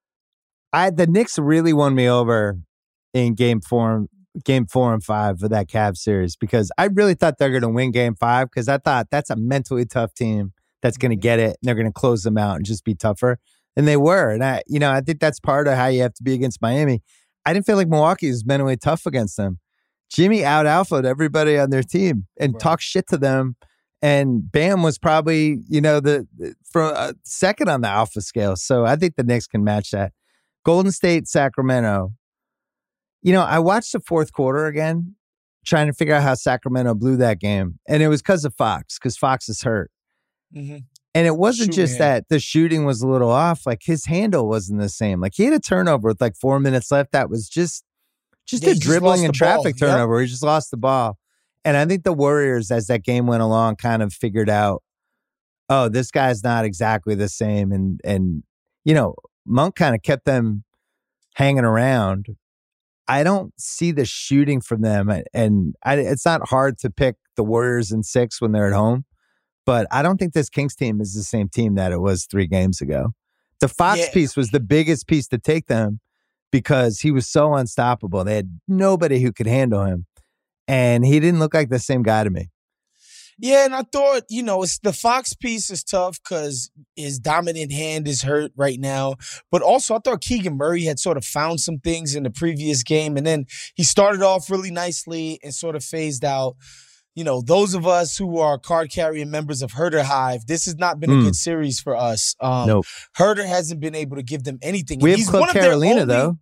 I the Knicks really won me over in game four, game four and five of that Cavs series because I really thought they're going to win game five because I thought that's a mentally tough team that's going to get it and they're going to close them out and just be tougher. And they were. And I, you know, I think that's part of how you have to be against Miami. I didn't feel like Milwaukee was mentally tough against them. Jimmy out alphaed everybody on their team and Right. talked shit to them. And Bam was probably, you know, the, the for a second on the alpha scale. So I think the Knicks can match that. Golden State, Sacramento. You know, I watched the fourth quarter again, trying to figure out how Sacramento blew that game. And it was because of Fox, because Fox is hurt. Mm-hmm. And it wasn't Shooting just hand. that the shooting was a little off. Like his handle wasn't the same. Like he had a turnover with like four minutes left. That was just, just Yeah, a he just dribbling lost and the ball. traffic Yep. turnover. He just lost the ball. And I think the Warriors, as that game went along, kind of figured out, oh, this guy's not exactly the same. And, and you know, Monk kind of kept them hanging around. I don't see the shooting from them. And I, it's not hard to pick the Warriors in six when they're at home. But I don't think this Kings team is the same team that it was three games ago. The Fox Yeah. piece was the biggest piece to take them because he was so unstoppable. They had nobody who could handle him. And he didn't look like the same guy to me. Yeah, and I thought, you know, it's the Fox piece is tough because his dominant hand is hurt right now. But also, I thought Keegan Murray had sort of found some things in the previous game. And then he started off really nicely and sort of phased out. You know, those of us who are card-carrying members of Herder Hive, this has not been a Mm. good series for us. Um, Nope. Herder hasn't been able to give them anything. We And have he's Club one of their Carolina, only- though.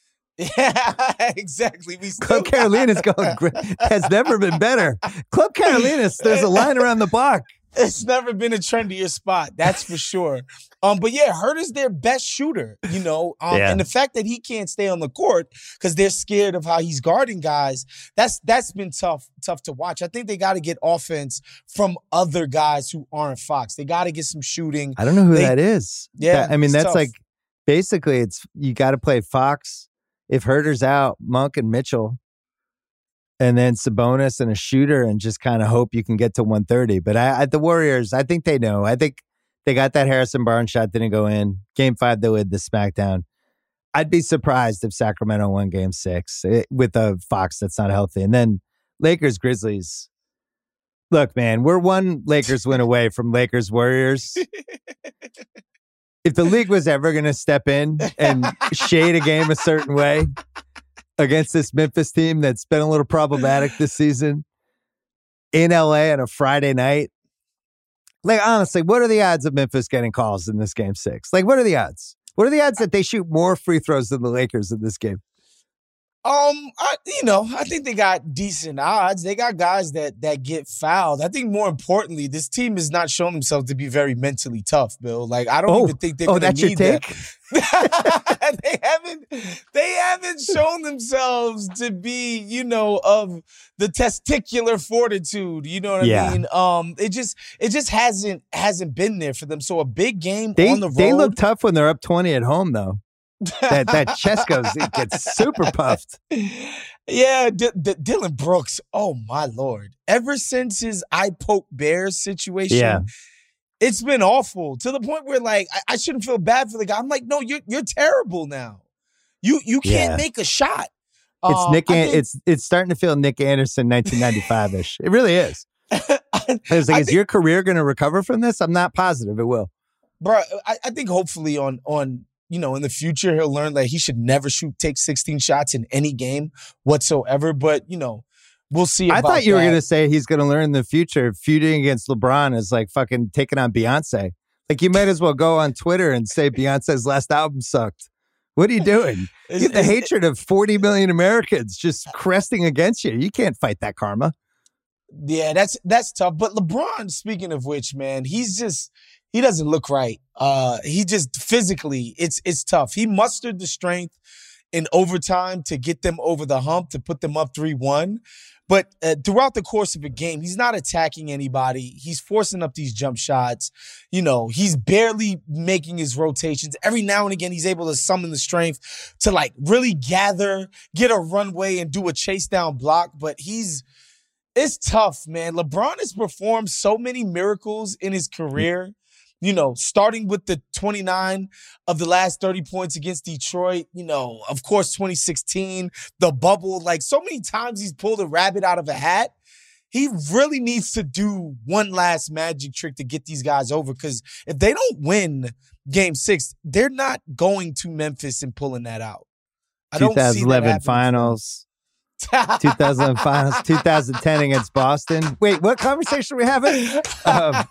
Yeah, exactly. We still Club Carolina's going great. Has never been better. Club Carolina's, there's a line around the block. It's never been a trendier spot, that's for sure. Um, but yeah, Herder's their best shooter, you know. Um, Yeah. and the fact that he can't stay on the court because they're scared of how he's guarding guys, that's that's been tough, tough to watch. I think they got to get offense from other guys who aren't Fox. They got to get some shooting. I don't know who They- that is. Yeah, That- I mean, it's that's tough. like basically it's you got to play Fox. If Herder's out, Monk and Mitchell, and then Sabonis and a shooter, and just kind of hope you can get to one thirty. But I, I, the Warriors, I think they know. I think they got that Harrison Barnes shot, didn't go in. Game five, they would the smackdown. I'd be surprised if Sacramento won game six eh, with a Fox that's not healthy. And then Lakers, Grizzlies. Look, man, we're one Lakers win away from Lakers Warriors. If the league was ever going to step in and shade a game a certain way against this Memphis team that's been a little problematic this season in L A on a Friday night, like, honestly, what are the odds of Memphis getting calls in this game six? Like, what are the odds? What are the odds that they shoot more free throws than the Lakers in this game? Um, I, you know, I think they got decent odds. They got guys that that get fouled. I think more importantly, this team has not shown themselves to be very mentally tough, Bill. Like, I don't Oh, even think they're oh, going to that's your need take? that. they haven't they haven't shown themselves to be, you know, of the testicular fortitude. You know what Yeah. I mean? Um, it just it just hasn't hasn't been there for them. So a big game They, on the road. they look tough when they're up twenty at home, though. That that chest goes, it gets super puffed. Yeah, D- D- Dylan Brooks. Oh my Lord! Ever since his I poke bears situation, Yeah. it's been awful to the point where like I, I shouldn't feel bad for the guy. I'm like, no, you're you're terrible now. You you can't Yeah. make a shot. It's Um, Nick. I An- think- it's it's starting to feel Nick Anderson, nineteen ninety-five ish. It really is. I, It's like, I is think- your career going to recover from this? I'm not positive it will. bro. I, I think hopefully on on you know in the future he'll learn that he should never shoot take sixteen shots in any game whatsoever. But you know. we'll see. I About thought you that. were going to say he's going to learn in the future feuding against LeBron is like fucking taking on Beyonce. Like, you might as well go on Twitter and say Beyonce's last album sucked. What are you doing? You have the hatred of forty million Americans just cresting against you. You can't fight that karma. Yeah, that's that's tough. But LeBron, speaking of which, man, he's just he doesn't look right. Uh, he just physically, it's it's tough. He mustered the strength in overtime to get them over the hump, to put them up three one. But uh, throughout the course of a game, he's not attacking anybody. He's forcing up these jump shots. You know, he's barely making his rotations. Every now and again, he's able to summon the strength to, like, really gather, get a runway, and do a chase down block. But he's it's tough, man. LeBron has performed so many miracles in his career. You know, starting with the twenty-nine of the last thirty points against Detroit, you know, of course, twenty sixteen, the bubble, like so many times he's pulled a rabbit out of a hat. He really needs to do one last magic trick to get these guys over, because if they don't win game six, they're not going to Memphis and pulling that out. I don't see that twenty eleven happening. finals. two thousand eleven finals, two thousand ten against Boston. Wait, what conversation are we having? Um,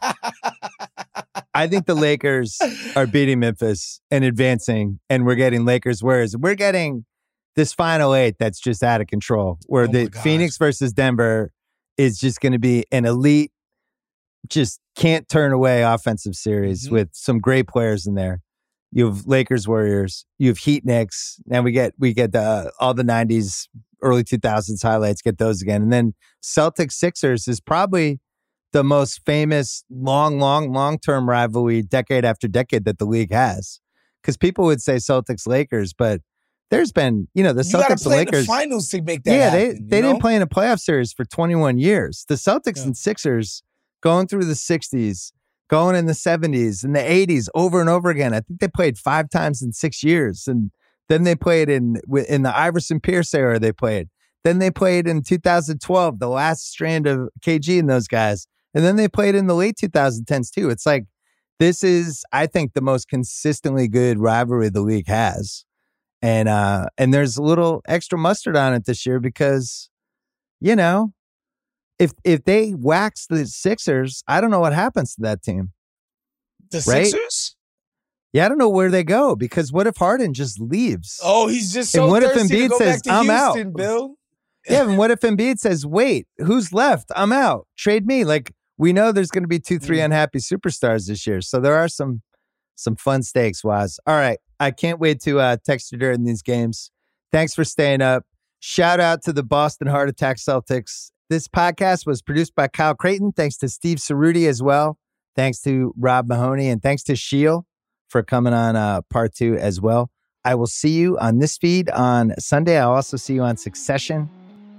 I think the Lakers are beating Memphis and advancing, and we're getting Lakers Warriors. We're getting this final eight that's just out of control, where Oh the my gosh. Phoenix versus Denver is just going to be an elite, just can't turn away offensive series Mm-hmm. with some great players in there. You have Lakers Warriors, you have Heat Knicks. Now we get we get the, all the nineties, early two thousands highlights, get those again. And then Celtics Sixers is probably the most famous long, long, long-term rivalry decade after decade that the league has. Because people would say Celtics Lakers, but there's been, you know, the You got Celtics to play and Lakers. the finals to make that yeah, happen. they, you they know? didn't play in a playoff series for twenty-one years. The Celtics Yeah. and Sixers going through the sixties, going in the seventies, and the eighties over and over again. I think they played five times in six years. And then they played in in the Iverson Pierce era, they played. Then they played in two thousand twelve, the last strand of K G and those guys. And then they played in the late twenty tens too. It's like, this is, I think, the most consistently good rivalry the league has. And uh, and there's a little extra mustard on it this year because, you know, if if they wax the Sixers, I don't know what happens to that team. The right? Sixers? Yeah, I don't know where they go, because what if Harden just leaves? Oh, he's just so And what if thirsty to Embiid go says, back to "I'm out"? Houston, Bill. Yeah, and what if Embiid says, wait, who's left? I'm out. Trade me. Like, we know there's going to be two, three Mm. unhappy superstars this year. So there are some some fun stakes, Waz. All right. I can't wait to uh, text you during these games. Thanks for staying up. Shout out to the Boston Heart Attack Celtics. This podcast was produced by Kyle Creighton. Thanks to Steve Cerruti as well. Thanks to Rob Mahoney. And thanks to Sheil for coming on uh, part two as well. I will see you on this feed on Sunday. I'll also see you on Succession.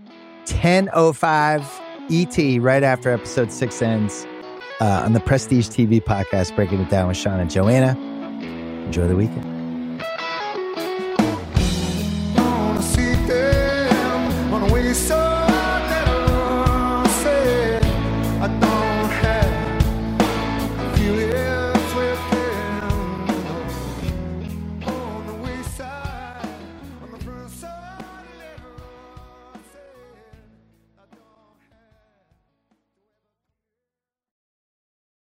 ten oh five E T, right after episode six ends, uh, on the Prestige T V podcast, Breaking It Down with Sean and Joanna. Enjoy the weekend.